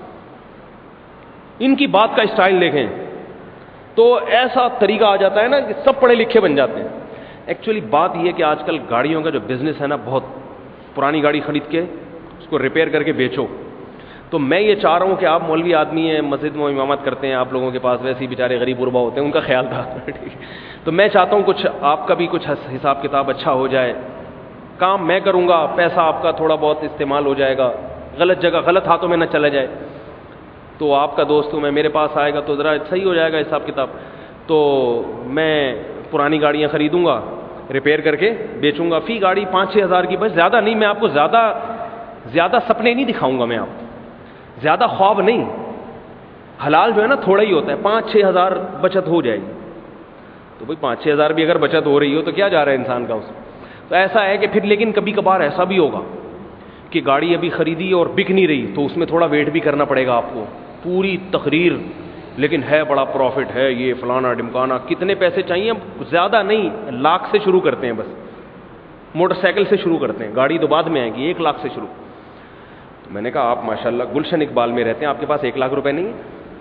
ان کی بات کا اسٹائل دیکھیں تو ایسا طریقہ آ جاتا ہے نا کہ سب پڑھے لکھے بن جاتے ہیں. ایکچولی بات یہ کہ آج کل گاڑیوں کا جو بزنس ہے نا, بہت پرانی گاڑی خرید کے اس کو ریپیئر کر کے بیچو. تو میں یہ چاہ رہا ہوں کہ آپ مولوی آدمی ہیں, مسجد میں امامت کرتے ہیں, آپ لوگوں کے پاس ویسے ہی بیچارے غریب غربا ہوتے ہیں, ان کا خیال تھا تو میں چاہتا ہوں کچھ آپ کا بھی کچھ حساب کتاب اچھا ہو جائے. کام میں کروں گا, پیسہ آپ کا تھوڑا بہت استعمال ہو جائے گا, غلط جگہ غلط ہاتھوں میں نہ چلا جائے. تو آپ کا دوست ہوں میں, میرے پاس آئے گا تو ذرا صحیح ہو جائے گا حساب کتاب. تو میں پرانی گاڑیاں خریدوں گا, ریپیئر کر کے بیچوں گا, فی گاڑی پانچ چھ ہزار کی, بس زیادہ نہیں. میں آپ کو زیادہ زیادہ سپنے نہیں دکھاؤں گا, میں آپ زیادہ خواب نہیں. حلال جو ہے نا تھوڑا ہی ہوتا ہے, پانچ چھ ہزار بچت ہو جائے گی. تو بھائی پانچ چھ ہزار بھی اگر بچت ہو رہی ہو تو کیا جا رہا ہے انسان کا اس میں. تو ایسا ہے کہ پھر لیکن کبھی کبھار ایسا بھی ہوگا کہ گاڑی ابھی خریدی اور بک نہیں رہی, تو اس میں تھوڑا ویٹ بھی کرنا پڑے گا آپ کو. پوری تقریر لیکن ہے بڑا پروفٹ ہے, یہ فلانا ڈمکانا, کتنے پیسے چاہیے, زیادہ نہیں, لاکھ سے شروع کرتے ہیں, بس موٹر سائیکل سے شروع کرتے ہیں, گاڑی تو بعد میں آئے گی, ایک لاکھ سے شروع. تو میں نے کہا آپ ماشاءاللہ گلشن اقبال میں رہتے ہیں, آپ کے پاس ایک لاکھ روپے نہیں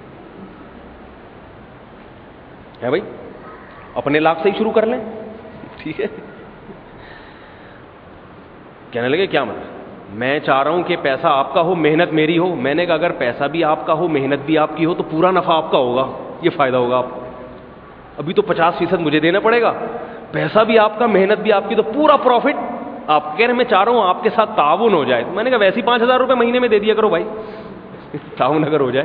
ہے بھائی, اپنے لاکھ سے ہی شروع کر لیں, ٹھیک ہے. کہنے لگے کیا مطلب, میں چاہ رہا ہوں کہ پیسہ آپ کا ہو, محنت میری ہو. میں نے کہا اگر پیسہ بھی آپ کا ہو, محنت بھی آپ کی ہو, تو پورا نفع آپ کا ہوگا, یہ فائدہ ہوگا آپ کو. ابھی تو پچاس فیصد مجھے دینا پڑے گا, پیسہ بھی آپ کا, محنت بھی آپ کی, تو پورا پروفٹ آپ. کہہ رہے میں چاہ رہا ہوں آپ کے ساتھ تعاون ہو جائے. تو میں نے کہا ویسے ہی پانچ ہزار روپے مہینے میں دے دیا کرو بھائی, تعاون اگر ہو جائے.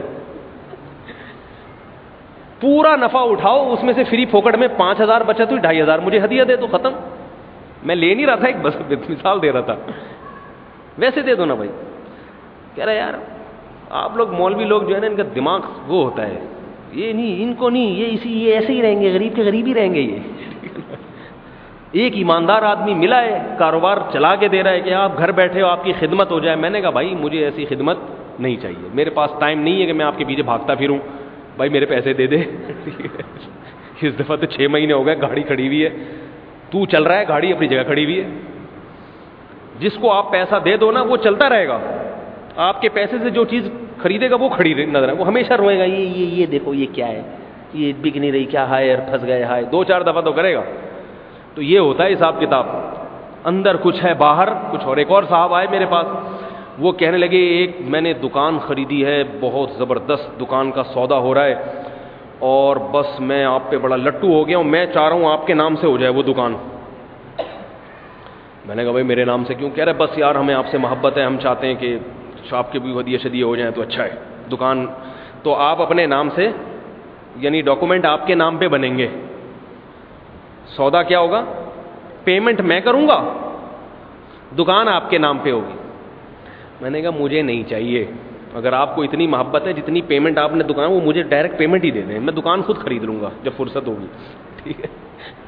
پورا نفع اٹھاؤ, اس میں سے فری پھوکٹ میں پانچ ہزار بچت ہوئی, ڈھائی ہزار مجھے ہدیہ دے دو, ختم. میں لے نہیں رہا تھا, ایک بس مثال دے رہا تھا, ویسے دے دو نا بھائی. کہہ رہا یار آپ لوگ مولوی لوگ جو ہے نا, ان کا دماغ وہ ہوتا ہے, یہ نہیں, ان کو نہیں, یہ اسی یہ ایسے ہی رہیں گے, غریب کے غریب ہی رہیں گے. یہ ایک ایماندار آدمی ملا ہے, کاروبار چلا کے دے رہا ہے کہ آپ گھر بیٹھے ہو, آپ کی خدمت ہو جائے. میں نے کہا بھائی مجھے ایسی خدمت نہیں چاہیے, میرے پاس ٹائم نہیں ہے کہ میں آپ کے پیچھے بھاگتا پھروں. بھائی میرے پیسے دے دے. اس دفعہ تو چھ مہینے ہو گئے, گاڑی کھڑی ہوئی ہے, تو چل رہا ہے, گاڑی اپنی جگہ کھڑی ہوئی ہے. جس کو آپ پیسہ دے دو نا وہ چلتا رہے گا, آپ کے پیسے سے جو چیز خریدے گا وہ کھڑی نظر ہے, وہ ہمیشہ روئے گا, یہ یہ یہ دیکھو یہ کیا ہے, یہ بک نہیں رہی, کیا ہائے یار پھنس گئے, ہائے. دو چار دفعہ تو کرے گا. تو یہ ہوتا ہے حساب کتاب, اندر کچھ ہے باہر کچھ اور. ایک اور صاحب آئے میرے پاس, وہ کہنے لگے ایک میں نے دکان خریدی ہے, بہت زبردست دکان کا سودا ہو رہا ہے, اور بس میں آپ پہ بڑا لٹو ہو گیا ہوں, میں چاہ رہا ہوں آپ کے نام سے ہو جائے وہ دکان. میں نے کہا بھائی میرے نام سے کیوں؟ کہہ رہے بس یار ہمیں آپ سے محبت ہے, ہم چاہتے ہیں کہ آپ کے بھی ہدیے شدیے ہو جائیں تو اچھا ہے. دکان تو آپ اپنے نام سے, یعنی ڈاکومنٹ آپ کے نام پہ بنیں گے, سودا کیا ہوگا, پیمنٹ میں کروں گا, دکان آپ کے نام پہ ہوگی. میں نے کہا مجھے نہیں چاہیے, اگر آپ کو اتنی محبت ہے جتنی پیمنٹ آپ نے دکان, وہ مجھے ڈائریکٹ پیمنٹ ہی دے دیں, میں دکان خود خرید لوں گا جب فرصت ہوگی, ٹھیک ہے.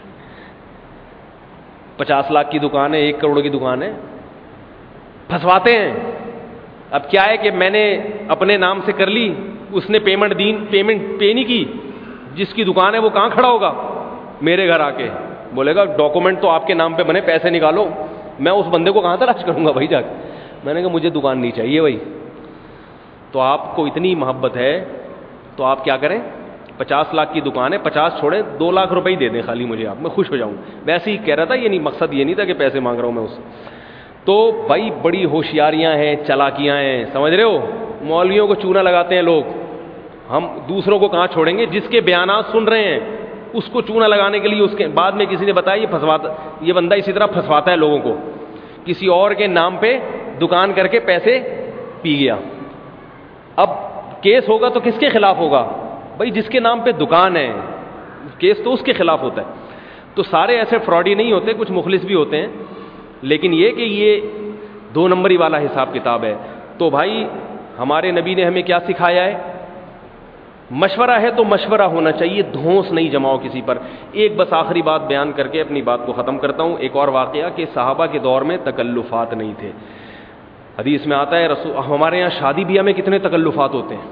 پچاس لاکھ کی دکان ہے, ایک کروڑ کی دکان ہے, پھنسواتے ہیں. اب کیا ہے کہ میں نے اپنے نام سے کر لی, اس نے پیمنٹ دی, پیمنٹ پے نہیں کی, جس کی دکان ہے وہ کہاں کھڑا ہوگا, میرے گھر آ کے. بولے گا ڈاکومنٹ تو آپ کے نام پہ بنے, پیسے نکالو. میں اس بندے کو کہاں تلاش کروں گا بھائی جا کے؟ میں نے کہا مجھے دکان نہیں چاہیے بھائی. تو آپ کو اتنی محبت ہے تو آپ کیا کریں, پچاس لاکھ کی دکان ہے, پچاس چھوڑیں, دو لاکھ روپے ہی دے دیں خالی مجھے, آپ میں خوش ہو جاؤں. ویسے ہی کہہ رہا تھا, یہ نہیں مقصد, یہ نہیں تھا کہ پیسے مانگ رہا ہوں میں اس سے. تو بھائی بڑی ہوشیاریاں ہیں, چالاکیاں ہیں, سمجھ رہے ہو. مولویوں کو چونا لگاتے ہیں لوگ, ہم دوسروں کو کہاں چھوڑیں گے. جس کے بیانات سن رہے ہیں اس کو چونا لگانے کے لیے اس کے بعد میں کسی نے بتایا یہ پھنسواتا, یہ بندہ اسی طرح پھنسواتا ہے لوگوں کو. کسی اور کے نام پہ دکان کر کے پیسے پی گیا. اب کیس ہوگا تو کس کے خلاف ہوگا بھائی؟ جس کے نام پہ دکان ہے, کیس تو اس کے خلاف ہوتا ہے. تو سارے ایسے فراڈی نہیں ہوتے, کچھ مخلص بھی ہوتے ہیں, لیکن یہ کہ یہ دو نمبری والا حساب کتاب ہے. تو بھائی ہمارے نبی نے ہمیں کیا سکھایا ہے؟ مشورہ ہے تو مشورہ ہونا چاہیے, دھونس نہیں جماؤ کسی پر. ایک بس آخری بات بیان کر کے اپنی بات کو ختم کرتا ہوں. ایک اور واقعہ کہ صحابہ کے دور میں تکلفات نہیں تھے. حدیث میں آتا ہے رسول, ہمارے یہاں شادی بیاہ میں کتنے تکلفات ہوتے ہیں.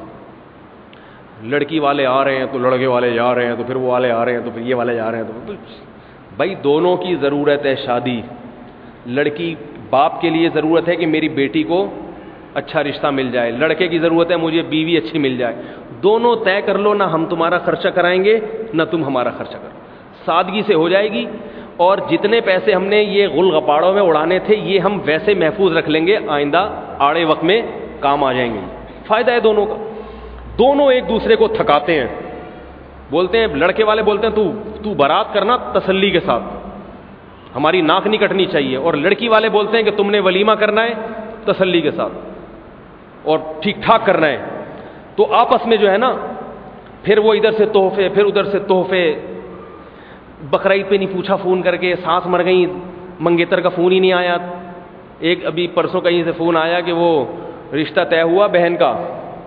لڑکی والے آ رہے ہیں تو لڑکے والے جا رہے ہیں, تو پھر وہ والے آ رہے ہیں تو پھر یہ والے جا رہے ہیں. تو بھائی دونوں کی ضرورت ہے شادی. لڑکی باپ کے لیے ضرورت ہے کہ میری بیٹی کو اچھا رشتہ مل جائے, لڑکے کی ضرورت ہے مجھے بیوی اچھی مل جائے. دونوں طے کر لو, نہ ہم تمہارا خرچہ کرائیں گے نہ تم ہمارا خرچہ کرو. سادگی سے ہو جائے گی. اور جتنے پیسے ہم نے یہ غل غپاڑوں میں اڑانے تھے یہ ہم ویسے محفوظ رکھ لیں گے, آئندہ آڑے وقت میں کام آ جائیں گے. فائدہ ہے دونوں کا. دونوں ایک دوسرے کو تھکاتے ہیں. بولتے ہیں لڑکے والے بولتے ہیں تو تو بارات کرنا تسلی کے ساتھ, ہماری ناک نہیں کٹنی چاہیے. اور لڑکی والے بولتے ہیں کہ تم نے ولیمہ کرنا ہے تسلی کے ساتھ اور ٹھیک ٹھاک کرنا ہے. تو آپس میں جو ہے نا, پھر وہ ادھر سے تحفے, پھر ادھر سے تحفے. بقرعید پہ نہیں پوچھا فون کر کے, سانس مر گئی, منگیتر کا فون ہی نہیں آیا. ایک ابھی پرسوں کہیں سے فون آیا کہ وہ رشتہ طے ہوا بہن کا,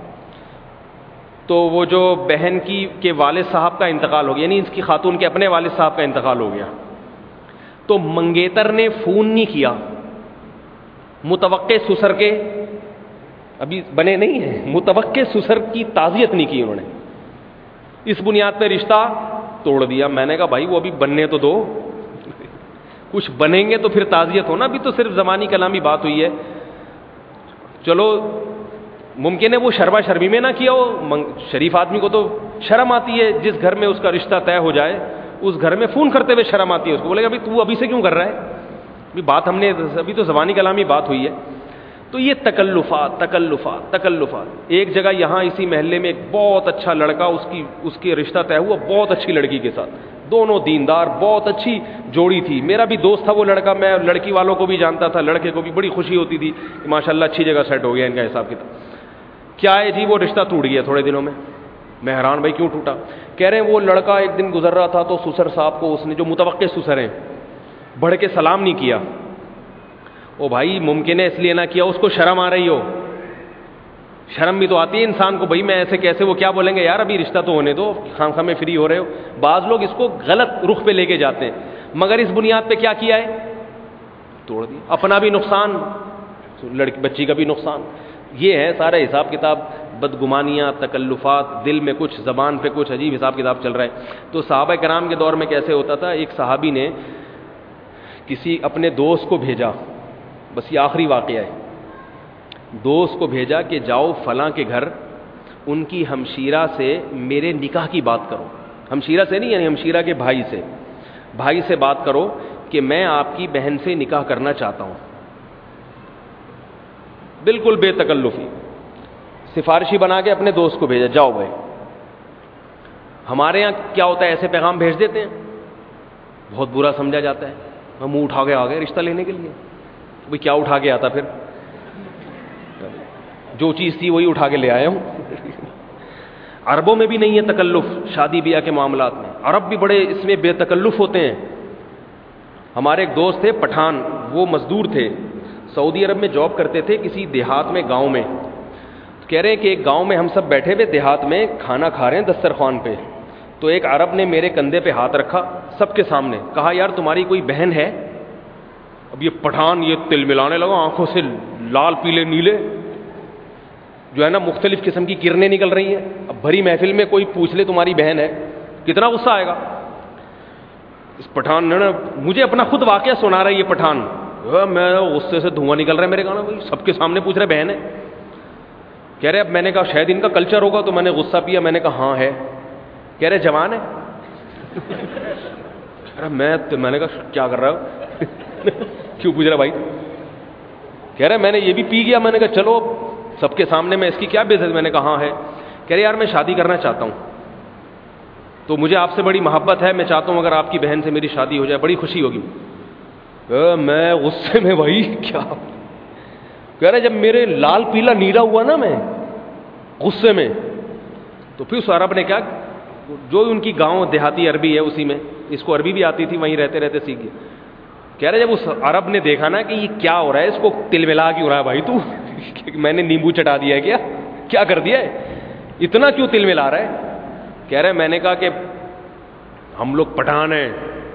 تو وہ جو بہن کی کے والد صاحب کا انتقال ہو گیا, یعنی اس کی خاتون کے اپنے والد صاحب کا انتقال ہو گیا. تو منگیتر نے فون نہیں کیا, متوقع سسر کے ابھی بنے نہیں ہیں, متوقع سسر کی تعزیت نہیں کی انہوں نے. اس بنیاد پہ رشتہ توڑ دیا. میں نے کہا بھائی وہ ابھی بننے تو دو, کچھ بنیں گے تو پھر تعزیت ہونا. ابھی تو صرف زبانی کلامی بات ہوئی ہے. چلو ممکن ہے وہ شرما شرمی میں نہ کیا ہو, شریف آدمی کو تو شرم آتی ہے, جس گھر میں اس کا رشتہ طے ہو جائے اس گھر میں فون کرتے ہوئے شرم آتی ہے اس کو. بولے گا ابھی تو ابھی سے کیوں کر رہا ہے, ابھی بات ہم نے ابھی تو زبانی کلامی بات ہوئی ہے. تو یہ تکلفات تکلفات تکلفات. ایک جگہ یہاں اسی محلے میں ایک بہت اچھا لڑکا, اس کی اس کے رشتہ طے ہوا بہت اچھی لڑکی کے ساتھ, دونوں دیندار, بہت اچھی جوڑی تھی. میرا بھی دوست تھا وہ لڑکا, میں لڑکی والوں کو بھی جانتا تھا, لڑکے کو بھی بڑی خوشی ہوتی تھی کہ ماشاءاللہ اچھی جگہ سیٹ ہو گیا ان کا حساب کتاب. کیا ہے جی, وہ رشتہ ٹوٹ گیا تھوڑے دنوں میں. میں حیران بھائی کیوں ٹوٹا. کہہ رہے ہیں وہ لڑکا ایک دن گزر رہا تھا تو سسر صاحب کو اس نے, جو متوقع سسر ہیں, بڑھ کے سلام نہیں کیا. او بھائی ممکن ہے اس لیے نہ کیا اس کو شرم آ رہی ہو. شرم بھی تو آتی ہے انسان کو, بھائی میں ایسے کیسے, وہ کیا بولیں گے یار ابھی رشتہ تو ہونے دو, خام خام میں فری ہو رہے ہو. بعض لوگ اس کو غلط رخ پہ لے کے جاتے ہیں, مگر اس بنیاد پہ کیا کیا ہے, توڑ دیا. اپنا بھی نقصان, لڑکی بچی کا بھی نقصان. یہ ہے سارا حساب کتاب, بدگمانیاں, تکلفات, دل میں کچھ, زبان پہ کچھ, عجیب حساب کتاب چل رہا ہے. تو صحابہ کرام کے دور میں کیسے ہوتا تھا, ایک صحابی نے کسی اپنے دوست کو بھیجا, بس یہ آخری واقعہ ہے, دوست کو بھیجا کہ جاؤ فلاں کے گھر, ان کی ہمشیرہ سے میرے نکاح کی بات کرو. ہمشیرہ سے نہیں, یعنی ہمشیرہ کے بھائی سے, بھائی سے بات کرو کہ میں آپ کی بہن سے نکاح کرنا چاہتا ہوں. بالکل بے تکلفی سفارشی بنا کے اپنے دوست کو بھیجا, جاؤ بھائی. ہمارے یہاں کیا ہوتا ہے, ایسے پیغام بھیج دیتے ہیں, بہت برا سمجھا جاتا ہے. ہم منہ اٹھا کے آ گئے رشتہ لینے کے لیے. بھائی کیا اٹھا کے آتا, پھر جو چیز تھی وہی اٹھا کے لے آیا ہوں. عربوں میں بھی نہیں ہے تکلف شادی بیاہ کے معاملات میں, عرب بھی بڑے اس میں بے تکلف ہوتے ہیں. ہمارے ایک دوست تھے پٹھان, وہ مزدور تھے, سعودی عرب میں جاب کرتے تھے کسی دیہات میں, گاؤں میں. کہہ رہے ہیں کہ ایک گاؤں میں ہم سب بیٹھے ہوئے دیہات میں کھانا کھا رہے ہیں دسترخوان پہ, تو ایک عرب نے میرے کندھے پہ ہاتھ رکھا سب کے سامنے, کہا یار تمہاری کوئی بہن ہے. اب یہ پٹھان یہ تل ملانے لگا, آنکھوں سے لال پیلے نیلے جو ہے نا مختلف قسم کی کرنیں نکل رہی ہیں. اب بھری محفل میں کوئی پوچھ لے تمہاری بہن ہے, کتنا غصہ آئے گا. اس پٹھان نے نا مجھے اپنا خود واقعہ سنا رہا ہے یہ پٹھان, میں غصے سے دھواں نکل رہا ہے میرے کہنا, بھائی سب کے سامنے پوچھ رہے بہن ہے. کہہ رہے اب میں نے کہا شاید ان کا کلچر ہوگا تو میں نے غصہ پیا, میں نے کہا ہاں ہے. کہہ رہے جوان ہے. میں میں نے کہا کیا کر رہا ہوں کیوں پوچھ رہا بھائی. کہہ رہے میں نے یہ بھی پی گیا. میں نے کہا چلو سب کے سامنے میں اس کی کیا بےعزتی. میں نے کہا ہاں ہے. کہہ رہے یار میں شادی کرنا چاہتا ہوں, تو مجھے آپ سے بڑی محبت ہے, میں چاہتا ہوں اگر آپ کی بہن سے میری شادی ہو جائے بڑی خوشی ہوگی. میں غصے میں بھائی کیا. کہہ رہے جب میرے لال پیلا نیلا ہوا نا میں غصے میں, تو پھر اس عرب نے کیا, جو ان کی گاؤں دیہاتی عربی ہے اسی میں, اس کو عربی بھی آتی تھی, وہیں رہتے رہتے سیکھ گیا. کہہ رہے جب اس عرب نے دیکھا نا کہ یہ کیا ہو رہا ہے, اس کو تل ملا کیوں رہا ہے بھائی تو, میں نے نیمبو چٹا دیا ہے کیا, کیا کر دیا ہے, اتنا کیوں تل ملا رہا ہے. کہہ رہے میں نے کہا کہ ہم لوگ پٹھان ہیں,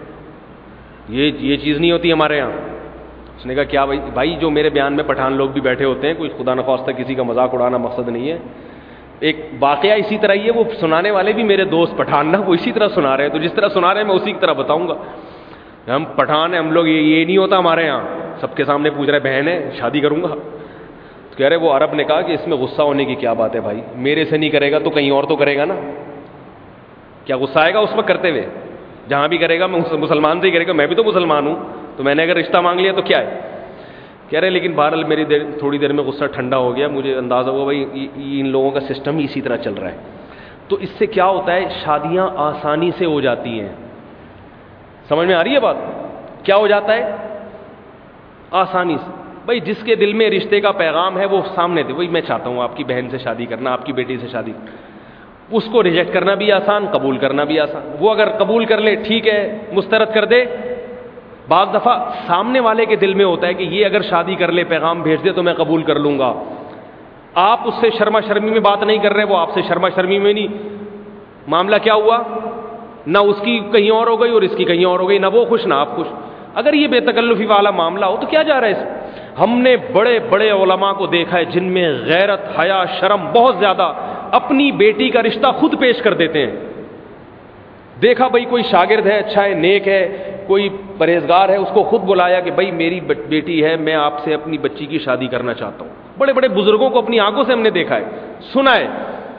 یہ یہ چیز نہیں ہوتی ہمارے یہاں. اس نے کہا کیا بھائی. بھائی جو میرے بیان میں پٹھان لوگ بھی بیٹھے ہوتے ہیں, کوئی خدا نخواستہ کسی کا مذاق اڑانا مقصد نہیں ہے. ایک واقعہ اسی طرح ہی ہے, وہ سنانے والے بھی میرے دوست پٹھان نا, وہ اسی طرح سنا رہے ہیں, تو جس طرح سنا رہے ہیں میں اسی کی طرح بتاؤں گا. ہم پٹھان ہیں ہم لوگ, یہ یہ نہیں ہوتا ہمارے یہاں. سب کے سامنے پوچھ رہے بہن ہے شادی کروں گا. تو کہہ رہے وہ عرب نے کہا کہ اس میں غصہ ہونے کی کیا بات ہے بھائی, میرے سے نہیں کرے گا تو کہیں اور تو کرے گا نا. کیا غصہ آئے گا اس وقت کرتے ہوئے, جہاں بھی کرے گا مسلمان سے ہی کرے گا, میں بھی تو مسلمان ہوں, تو میں نے اگر رشتہ مانگ لیا تو کیا ہے. کہہ رہے لیکن بہرحال میری دیر تھوڑی دیر میں غصہ ٹھنڈا ہو گیا, مجھے اندازہ ہوا بھائی ان لوگوں کا سسٹم ہی اسی طرح چل رہا ہے. تو اس سے کیا ہوتا ہے, شادیاں آسانی سے ہو جاتی ہیں. سمجھ میں آ رہی ہے بات, کیا ہو جاتا ہے آسانی سے. بھائی جس کے دل میں رشتے کا پیغام ہے وہ سامنے دے, وہی میں چاہتا ہوں آپ کی بہن سے شادی کرنا, آپ کی بیٹی سے شادی. اس کو ریجیکٹ کرنا بھی آسان, قبول کرنا بھی آسان. وہ اگر قبول کر لے ٹھیک ہے, مسترد کر دے. بعض دفعہ سامنے والے کے دل میں ہوتا ہے کہ یہ اگر شادی کر لے پیغام بھیج دے تو میں قبول کر لوں گا. آپ اس سے شرما شرمی میں بات نہیں کر رہے, وہ آپ سے شرما شرمی میں نہیں. معاملہ کیا ہوا, نہ اس کی کہیں اور ہو گئی اور اس کی کہیں اور ہو گئی, نہ وہ خوش نہ آپ خوش. اگر یہ بے تکلفی والا معاملہ ہو تو کیا جا رہا ہے اس میں. ہم نے بڑے بڑے علماء کو دیکھا ہے جن میں غیرت حیا شرم بہت زیادہ, اپنی بیٹی کا رشتہ خود پیش کر دیتے ہیں. دیکھا بھائی کوئی شاگرد ہے, اچھا ہے, نیک ہے, کوئی پرہیزگار ہے, اس کو خود بلایا کہ بھائی میری بیٹی ہے, میں آپ سے اپنی بچی کی شادی کرنا چاہتا ہوں. بڑے بڑے بزرگوں کو اپنی آنکھوں سے ہم نے دیکھا ہے, سنا ہے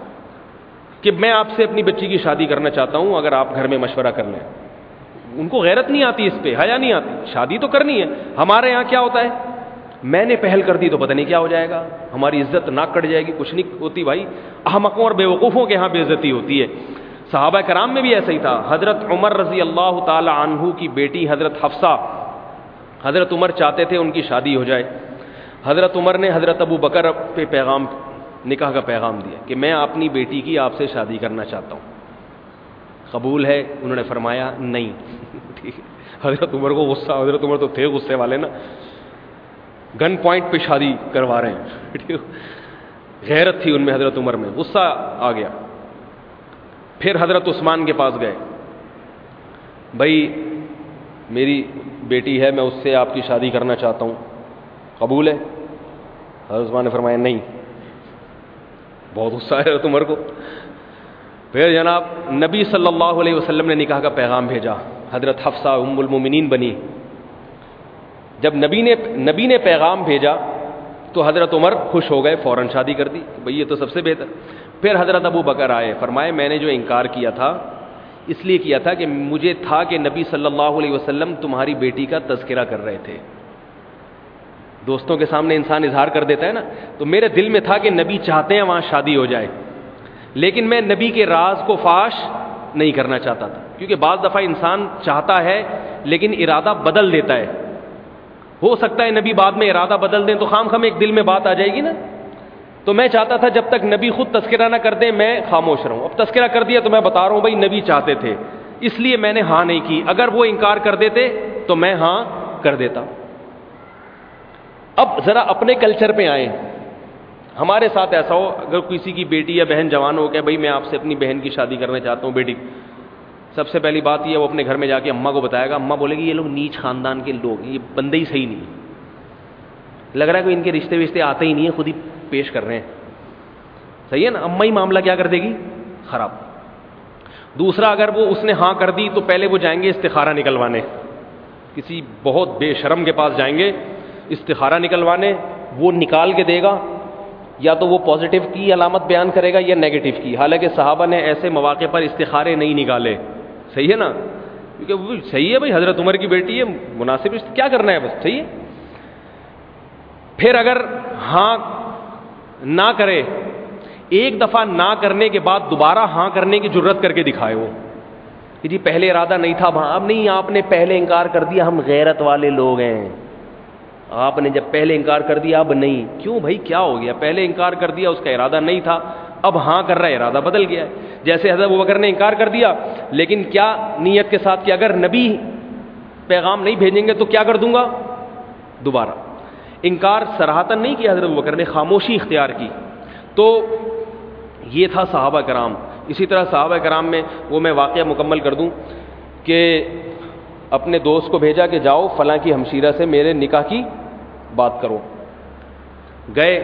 کہ میں آپ سے اپنی بچی کی شادی کرنا چاہتا ہوں, اگر آپ گھر میں مشورہ کر لیں. ان کو غیرت نہیں آتی, اس پہ حیا نہیں آتی. شادی تو کرنی ہے. ہمارے یہاں کیا ہوتا ہے, میں نے پہل کر دی تو پتہ نہیں کیا ہو جائے گا, ہماری عزت ناک کٹ جائے گی. کچھ نہیں ہوتی بھائی, احمقوں اور بیوقوفوں کے یہاں بے عزتی ہوتی ہے. صحابہ کرام میں بھی ایسا ہی تھا. حضرت عمر رضی اللہ تعالی عنہ کی بیٹی حضرت حفصہ, حضرت عمر چاہتے تھے ان کی شادی ہو جائے. حضرت عمر نے حضرت ابو بکر پہ پیغام, نکاح کا پیغام دیا کہ میں اپنی بیٹی کی آپ سے شادی کرنا چاہتا ہوں, قبول ہے؟ انہوں نے فرمایا نہیں. حضرت عمر کو غصہ, حضرت عمر تو تھے غصے والے نا, گن پوائنٹ پہ شادی کروا رہے ہیں. غیرت تھی ان میں, حضرت عمر میں غصہ آ گیا. پھر حضرت عثمان کے پاس گئے, بھائی میری بیٹی ہے, میں اس سے آپ کی شادی کرنا چاہتا ہوں, قبول ہے؟ حضرت عثمان نے فرمایا نہیں. بہت غصہ ہے حضرت عمر کو. پھر جناب نبی صلی اللہ علیہ وسلم نے نکاح کا پیغام بھیجا, حضرت حفصہ ام المومنین بنی. جب نبی نے نبی نے پیغام بھیجا تو حضرت عمر خوش ہو گئے, فوراً شادی کر دی, بھئی یہ تو سب سے بہتر. پھر حضرت ابو بکر آئے, فرمائے میں نے جو انکار کیا تھا اس لیے کیا تھا کہ مجھے تھا کہ نبی صلی اللہ علیہ وسلم تمہاری بیٹی کا تذکرہ کر رہے تھے. دوستوں کے سامنے انسان اظہار کر دیتا ہے نا, تو میرے دل میں تھا کہ نبی چاہتے ہیں وہاں شادی ہو جائے, لیکن میں نبی کے راز کو فاش نہیں کرنا چاہتا تھا. کیونکہ بعض دفعہ انسان چاہتا ہے لیکن ارادہ بدل دیتا ہے. ہو سکتا ہے نبی بعد میں ارادہ بدل دیں تو خام خام ایک دل میں بات آ جائے گی نا. تو میں چاہتا تھا جب تک نبی خود تذکرہ نہ کر دیں میں خاموش رہوں. اب تذکرہ کر دیا تو میں بتا رہا ہوں بھائی نبی چاہتے تھے, اس لیے میں نے ہاں نہیں کی. اگر وہ انکار کر دیتے تو میں ہاں کر دیتا. اب ذرا اپنے کلچر پہ آئیں. ہمارے ساتھ ایسا ہو, اگر کسی کی بیٹی یا بہن جوان ہو کہ بھائی میں آپ سے اپنی بہن کی شادی کرنا چاہتا ہوں, بیٹی, سب سے پہلی بات یہ وہ اپنے گھر میں جا کے اماں کو بتائے گا. اماں بولے گی یہ لوگ نیچ خاندان کے لوگ, یہ بندے ہی صحیح نہیں, لگ رہا ہے کہ ان کے رشتے وشتے آتے ہی نہیں ہیں, خود ہی پیش کر رہے ہیں. صحیح ہے نا, اماں ہی معاملہ کیا کر دے گی, خراب. دوسرا اگر وہ اس نے ہاں کر دی تو پہلے وہ جائیں گے استخارہ نکلوانے، کسی بہت بے شرم کے پاس جائیں گے استخارہ نکلوانے، وہ نکال کے دے گا، یا تو وہ پازیٹیو کی علامت بیان کرے گا یا نیگیٹو کی. حالانکہ صحابہ نے ایسے مواقع پر استخارے نہیں نکالے. صحیح ہے نا؟ کیونکہ وہ صحیح ہے بھائی، حضرت عمر کی بیٹی ہے، مناسب کیا کرنا ہے، بس صحیح ہے. پھر اگر ہاں نہ کرے، ایک دفعہ نہ کرنے کے بعد دوبارہ ہاں کرنے کی جرت کر کے دکھائے وہ کہ جی پہلے ارادہ نہیں تھا، اب نہیں، آپ نے پہلے انکار کر دیا، ہم غیرت والے لوگ ہیں، آپ نے جب پہلے انکار کر دیا اب نہیں. کیوں بھائی، کیا ہو گیا؟ پہلے انکار کر دیا، اس کا ارادہ نہیں تھا، اب ہاں کر رہا ہے، ارادہ بدل گیا ہے. جیسے حضرت ابوبکر نے انکار کر دیا، لیکن کیا نیت کے ساتھ کہ اگر نبی پیغام نہیں بھیجیں گے تو کیا کر دوں گا دوبارہ. انکار صراحتاً نہیں کیا حضرت ابوبکر نے، خاموشی اختیار کی. تو یہ تھا صحابہ کرام. اسی طرح صحابہ کرام میں وہ میں واقعہ مکمل کر دوں کہ اپنے دوست کو بھیجا کہ جاؤ فلاں کی ہمشیرہ سے میرے نکاح کی بات کرو. گئے،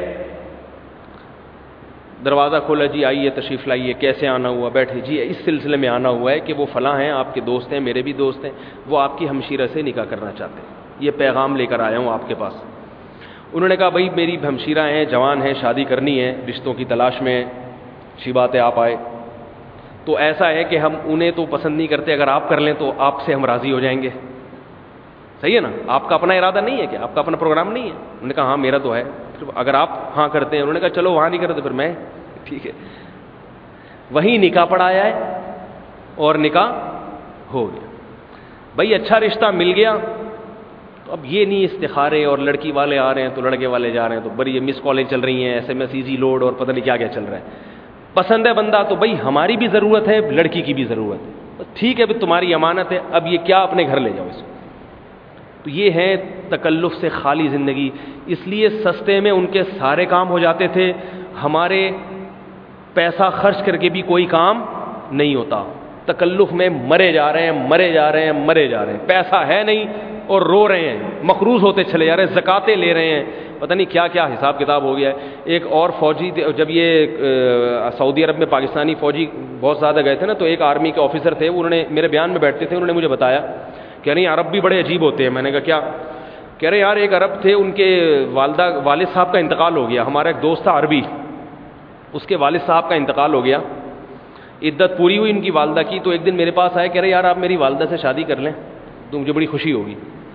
دروازہ کھولا، جی آئیے تشریف لائیے، کیسے آنا ہوا، بیٹھے، جی اس سلسلے میں آنا ہوا ہے کہ وہ فلاں ہیں، آپ کے دوست ہیں، میرے بھی دوست ہیں، وہ آپ کی ہمشیرہ سے نکاح کرنا چاہتے ہیں، یہ پیغام لے کر آیا ہوں آپ کے پاس. انہوں نے کہا بھائی میری ہمشیرہ ہیں، جوان ہیں، شادی کرنی ہے، رشتوں کی تلاش میں، اچھی بات ہے آپ آئے. تو ایسا ہے کہ ہم انہیں تو پسند نہیں کرتے، اگر آپ کر لیں تو آپ سے ہم راضی ہو جائیں گے. صحیح ہے نا؟ آپ کا اپنا ارادہ نہیں ہے کہ آپ کا اپنا پروگرام نہیں ہے؟ انہوں نے کہا ہاں میرا تو ہے. اگر آپ ہاں کرتے ہیں، انہوں نے کہا چلو وہاں نہیں کرتے پھر میں، ٹھیک ہے. وہیں نکاح پڑھایا ہے اور نکاح ہو گیا. بھائی اچھا رشتہ مل گیا تو اب یہ نہیں استخارے اور لڑکی والے آ رہے ہیں تو لڑکے والے جا رہے ہیں، تو بڑی مس کالیں چل رہی ہیں، S M S easy load اور پتہ نہیں کیا کیا چل رہا ہے. پسند ہے بندہ تو بھائی ہماری بھی ضرورت ہے، لڑکی کی بھی ضرورت ہے، ٹھیک ہے تمہاری امانت ہے، اب یہ کیا اپنے گھر لے جاؤ اس کو. تو یہ ہے تکلف سے خالی زندگی. اس لیے سستے میں ان کے سارے کام ہو جاتے تھے، ہمارے پیسہ خرچ کر کے بھی کوئی کام نہیں ہوتا. تکلف میں مرے جا رہے ہیں، مرے جا رہے ہیں، مرے جا رہے ہیں، پیسہ ہے نہیں اور رو رہے ہیں، مقروض ہوتے چلے جا رہے ہیں، زکاتیں لے رہے ہیں، پتہ نہیں کیا کیا حساب کتاب ہو گیا ہے. ایک اور فوجی جب یہ سعودی عرب میں پاکستانی فوجی بہت زیادہ گئے تھے نا، تو ایک آرمی کے آفیسر تھے، انہوں نے میرے بیان میں بیٹھتے تھے، انہوں نے مجھے بتایا کہہ رہے ہیں عرب بھی بڑے عجیب ہوتے ہیں. میں نے کہا کیا؟ کہہ رہے یار ایک عرب تھے، ان کے والدہ والد صاحب کا انتقال ہو گیا، ہمارا ایک دوست تھا عربی، اس کے والد صاحب کا انتقال ہو گیا، عدت پوری ہوئی ان کی والدہ کی، تو ایک دن میرے پاس آئے، کہہ رہے یار آپ میری والدہ سے شادی کر لیں تو مجھے بڑی خوشی ہوگی.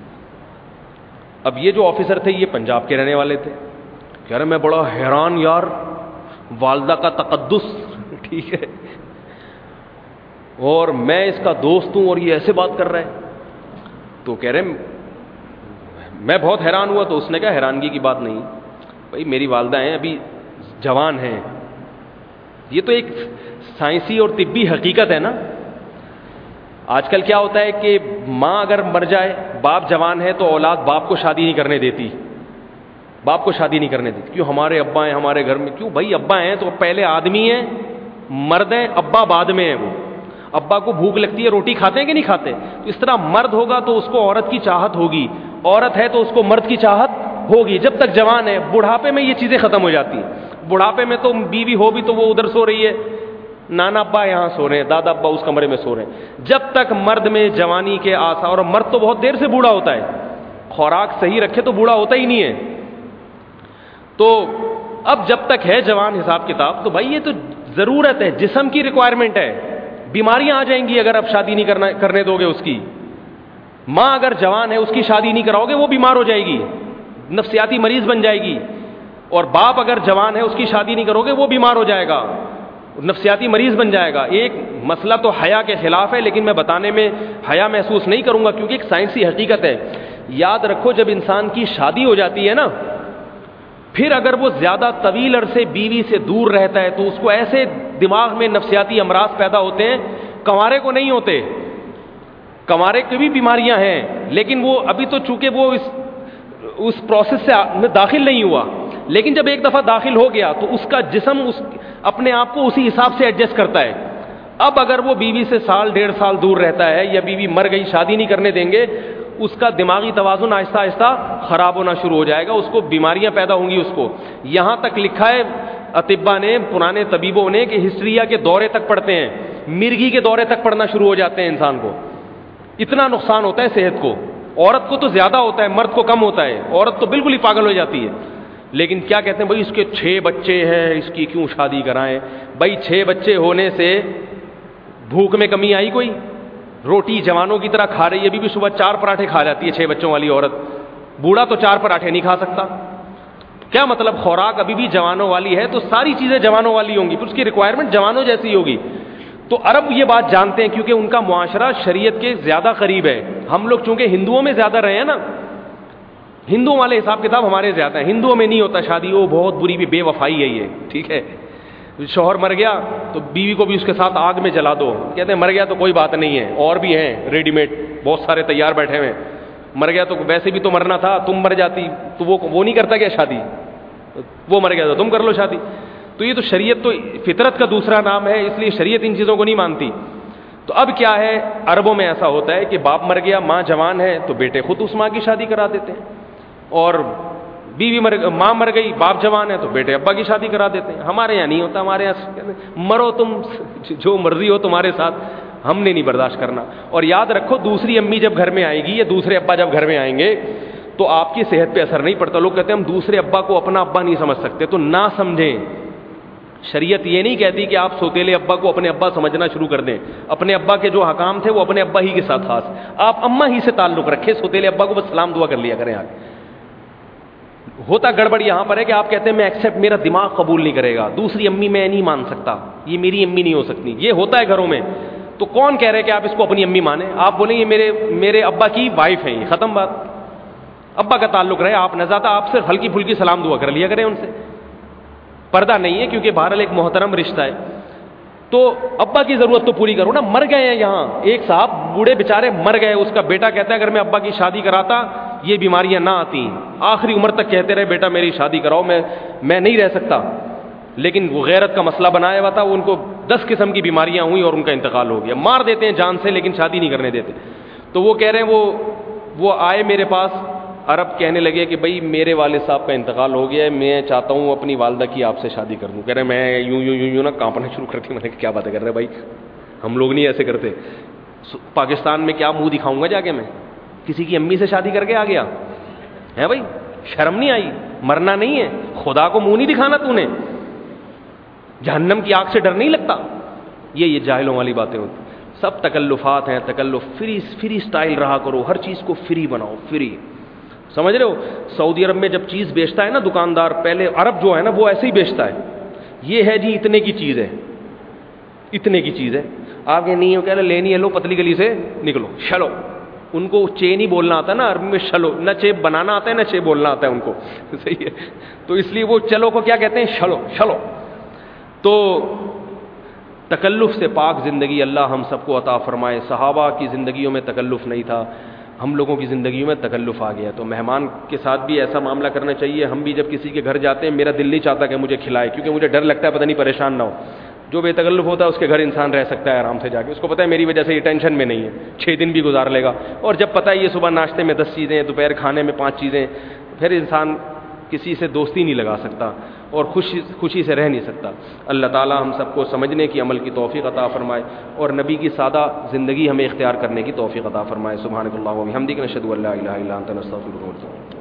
اب یہ جو آفیسر تھے یہ پنجاب کے رہنے والے تھے. کہہ رہے میں بڑا حیران یار، والدہ کا تقدس، ٹھیک ہے، اور میں اس کا دوست ہوں اور یہ ایسے بات کر رہا ہے. تو کہہ رہے میں بہت حیران ہوا. تو اس نے کہا حیرانگی کی بات نہیں بھائی، میری والدہ ہیں، ابھی جوان ہیں. یہ تو ایک سائنسی اور طبی حقیقت ہے نا. آج کل کیا ہوتا ہے کہ ماں اگر مر جائے، باپ جوان ہے تو اولاد باپ کو شادی نہیں کرنے دیتی، باپ کو شادی نہیں کرنے دیتی. کیوں؟ ہمارے ابا ہیں ہمارے گھر میں. کیوں بھائی؟ ابا ہیں تو پہلے آدمی ہیں، مرد ہیں، ابا بعد میں ہیں. وہ ابا کو بھوک لگتی ہے، روٹی کھاتے ہیں کہ نہیں کھاتے؟ تو اس طرح مرد ہوگا تو اس کو عورت کی چاہت ہوگی، عورت ہے تو اس کو مرد کی چاہت ہوگی جب تک جوان ہے. بڑھاپے میں یہ چیزیں ختم ہو جاتی ہیں. بڑھاپے میں تو بیوی ہو بھی تو وہ ادھر سو رہی ہے، نانا ابا یہاں سو رہے ہیں، دادا ابا اس کمرے میں سو رہے ہیں. جب تک مرد میں جوانی کے آثار، اور مرد تو بہت دیر سے بوڑھا ہوتا ہے، خوراک صحیح رکھے تو بوڑھا ہوتا ہی نہیں ہے. تو اب جب تک ہے جوان حساب کتاب، تو بھائی یہ تو ضرورت ہے، جسم کی ریکوائرمنٹ ہے. بیماریاں آ جائیں گی اگر آپ شادی نہیں کرنا کرنے دو گے اس کی. ماں اگر جوان ہے، اس کی شادی نہیں کراؤ گے، وہ بیمار ہو جائے گی، نفسیاتی مریض بن جائے گی. اور باپ اگر جوان ہے، اس کی شادی نہیں کرو گے، وہ بیمار ہو جائے گا، نفسیاتی مریض بن جائے گا. ایک مسئلہ تو حیا کے خلاف ہے، لیکن میں بتانے میں حیا محسوس نہیں کروں گا کیونکہ ایک سائنسی حقیقت ہے. یاد رکھو جب انسان کی شادی ہو جاتی ہے نا، پھر اگر وہ زیادہ طویل عرصے بیوی سے دور رہتا ہے تو اس کو ایسے دماغ میں نفسیاتی امراض پیدا ہوتے ہیں، کنوارے کو نہیں ہوتے. کنوارے کی بھی بیماریاں ہیں، لیکن وہ ابھی تو چونکہ وہ اس اس پروسیس سے میں داخل نہیں ہوا، لیکن جب ایک دفعہ داخل ہو گیا تو اس کا جسم اس اپنے آپ کو اسی حساب سے ایڈجسٹ کرتا ہے. اب اگر وہ بیوی سے سال ڈیڑھ سال دور رہتا ہے یا بیوی مر گئی، شادی نہیں کرنے دیں گے، اس کا دماغی توازن آہستہ آہستہ خراب ہونا شروع ہو جائے گا، اس کو بیماریاں پیدا ہوں گی. اس کو یہاں تک لکھا ہے اطباء نے، پرانے طبیبوں نے، کہ ہسٹریا کے دورے تک پڑھتے ہیں مرگی کے دورے تک پڑنا شروع ہو جاتے ہیں انسان کو. اتنا نقصان ہوتا ہے صحت کو. عورت کو تو زیادہ ہوتا ہے, مرد کو کم ہوتا ہے. عورت تو بالکل ہی پاگل ہو جاتی ہے. لیکن کیا کہتے ہیں بھائی اس کے چھ بچے ہیں, اس کی کیوں شادی کرائیں؟ بھائی چھ بچے ہونے سے بھوک میں کمی آئی کوئی؟ روٹی جوانوں کی طرح کھا رہی ہے, ابھی بھی صبح چار پراٹھے کھا جاتی ہے چھ بچوں والی عورت. بوڑھا تو چار پراٹھے نہیں کھا سکتا. کیا مطلب؟ خوراک ابھی بھی جوانوں والی ہے تو ساری چیزیں جوانوں والی ہوں گی, پھر اس کی ریکوائرمنٹ جوانوں جیسی ہوگی. تو عرب یہ بات جانتے ہیں کیونکہ ان کا معاشرہ شریعت کے زیادہ قریب ہے. ہم لوگ چونکہ ہندوؤں میں زیادہ رہے ہیں نا, ہندوؤں والے حساب کتاب ہمارے زیادہ ہیں. ہندوؤں میں نہیں ہوتا شادی, وہ بہت بری بھی بے وفائی ہے یہ, ٹھیک ہے. شوہر مر گیا تو بیوی کو بھی اس کے ساتھ آگ میں جلا دو. کہتے ہیں مر گیا تو کوئی بات نہیں ہے, اور بھی ہیں ریڈی میڈ بہت سارے تیار بیٹھے ہوئے. مر گیا تو ویسے بھی تو مرنا تھا, تم مر جاتی تو وہ وہ نہیں کرتا کیا شادی؟ وہ مر گیا تو تم کر لو شادی. تو یہ تو شریعت تو فطرت کا دوسرا نام ہے, اس لیے شریعت ان چیزوں کو نہیں مانتی. تو اب کیا ہے, عربوں میں ایسا ہوتا ہے کہ باپ مر گیا, ماں جوان ہے تو بیٹے خود اس ماں کی شادی کرا دیتے ہیں, اور بیوی مر ماں مر گئی, باپ جوان ہے تو بیٹے ابا کی شادی کرا دیتے ہیں. ہمارے یہاں نہیں ہوتا. ہمارے یہاں مرو تم جو مرضی ہو تمہارے ساتھ, ہم نے نہیں برداشت کرنا. اور یاد رکھو دوسری امی جب گھر میں آئے گی یا دوسرے ابا جب گھر میں آئیں گے تو آپ کی صحت پہ اثر نہیں پڑتا. لوگ کہتے ہیں ہم دوسرے ابا کو اپنا ابا نہیں سمجھ سکتے, تو نہ سمجھیں. شریعت یہ نہیں کہتی کہ آپ سوتیلے ابا کو اپنے ابا سمجھنا شروع کر دیں. اپنے ابا کے جو حکام تھے وہ اپنے ابا ہی کے ساتھ خاص, آپ اماں ہی سے تعلق رکھیں, سوتیلے ابا کو بس سلام دعا کر لیا کریں. آگے ہوتا گڑبڑ یہاں پر ہے کہ آپ کہتے ہیں میں ایکسیپٹ, میرا دماغ قبول نہیں کرے گا, دوسری امی میں نہیں مان سکتا, یہ میری امی نہیں ہو سکتی. یہ ہوتا ہے گھروں میں. تو کون کہہ رہے کہ آپ اس کو اپنی امی مانیں؟ آپ بولیں یہ میرے میرے ابا کی وائف ہیں, یہ ختم بات. ابا کا تعلق رہے, آپ نزاتا آپ صرف ہلکی پھلکی سلام دعا کر لیا کریں ان سے, پردہ نہیں ہے, کیونکہ بہرحال ایک محترم رشتہ ہے. تو ابا کی ضرورت تو پوری کرو نا. مر گئے ہیں یہاں ایک صاحب بوڑھے بیچارے مر گئے, اس کا بیٹا کہتا ہے اگر میں ابا کی شادی کراتا یہ بیماریاں نہ آتی. آخری عمر تک کہتے رہے بیٹا میری شادی کراؤ, میں میں نہیں رہ سکتا. لیکن وہ غیرت کا مسئلہ بنایا ہوا تھا, ان کو دس قسم کی بیماریاں ہوئیں اور ان کا انتقال ہو گیا. مار دیتے ہیں جان سے لیکن شادی نہیں کرنے دیتے. تو وہ کہہ رہے ہیں وہ وہ آئے میرے پاس, عرب کہنے لگے کہ بھائی میرے والد صاحب کا انتقال ہو گیا ہے, میں چاہتا ہوں اپنی والدہ کی آپ سے شادی کر دوں. کہہ رہے ہیں میں یوں یوں یوں یوں نا کانپنا شروع کرتی. میں نے کہا کیا باتیں کر رہے بھائی, ہم لوگ نہیں ایسے کرتے. پاکستان میں کیا منہ دکھاؤں گا جا کے, میں کسی کی امی سے شادی کر کے آ گیا ہے بھائی, شرم نہیں آئی؟ مرنا نہیں ہے, خدا کو منہ نہیں دکھانا تو نے, جہنم کی آگ سے ڈر نہیں لگتا؟ یہ یہ جاہلوں والی باتیں ہوتی. سب تکلفات ہیں, تکلف. فری فری سٹائل رہا کرو, ہر چیز کو فری بناؤ, فری. سمجھ رہے ہو؟ سعودی عرب میں جب چیز بیچتا ہے نا دکاندار, پہلے عرب جو ہے نا وہ ایسے ہی بیچتا ہے, یہ ہے جی اتنے کی چیز ہے, اتنے کی چیز ہے. آگے نہیں ہو کہہ رہے لینی ہے لو, پتلی گلی سے نکلو چلو. ان کو چے نہیں بولنا آتا نا عربی میں, شلو. نہ چے بنانا آتا ہے نہ چے بولنا آتا ہے ان کو, صحیح ہے. تو اس لیے وہ چلو کو کیا کہتے ہیں, شلو شلو. تو تکلف سے پاک زندگی اللہ ہم سب کو عطا فرمائے. صحابہ کی زندگیوں میں تکلف نہیں تھا, ہم لوگوں کی زندگیوں میں تکلف آ گیا. تو مہمان کے ساتھ بھی ایسا معاملہ کرنا چاہیے. ہم بھی جب کسی کے گھر جاتے ہیں میرا دل نہیں چاہتا کہ مجھے کھلائے, کیونکہ مجھے ڈر لگتا ہے پتہ نہیں پریشان نہ ہو. جو بے تکلف ہوتا ہے اس کے گھر انسان رہ سکتا ہے آرام سے جا کے, اس کو پتہ ہے میری وجہ سے یہ ٹینشن میں نہیں ہے, چھ دن بھی گزار لے گا. اور جب پتہ ہے یہ صبح ناشتے میں دس چیزیں, دوپہر کھانے میں پانچ چیزیں, پھر انسان کسی سے دوستی نہیں لگا سکتا اور خوشی خوشی سے رہ نہیں سکتا. اللہ تعالی ہم سب کو سمجھنے کی, عمل کی توفیق عطا فرمائے, اور نبی کی سادہ زندگی ہمیں اختیار کرنے کی توفیق عطا فرمائے. سبحانک اللہم و بحمدک, نشہد ان لا الہ الا انت, نستغفرک و نتوب الیک.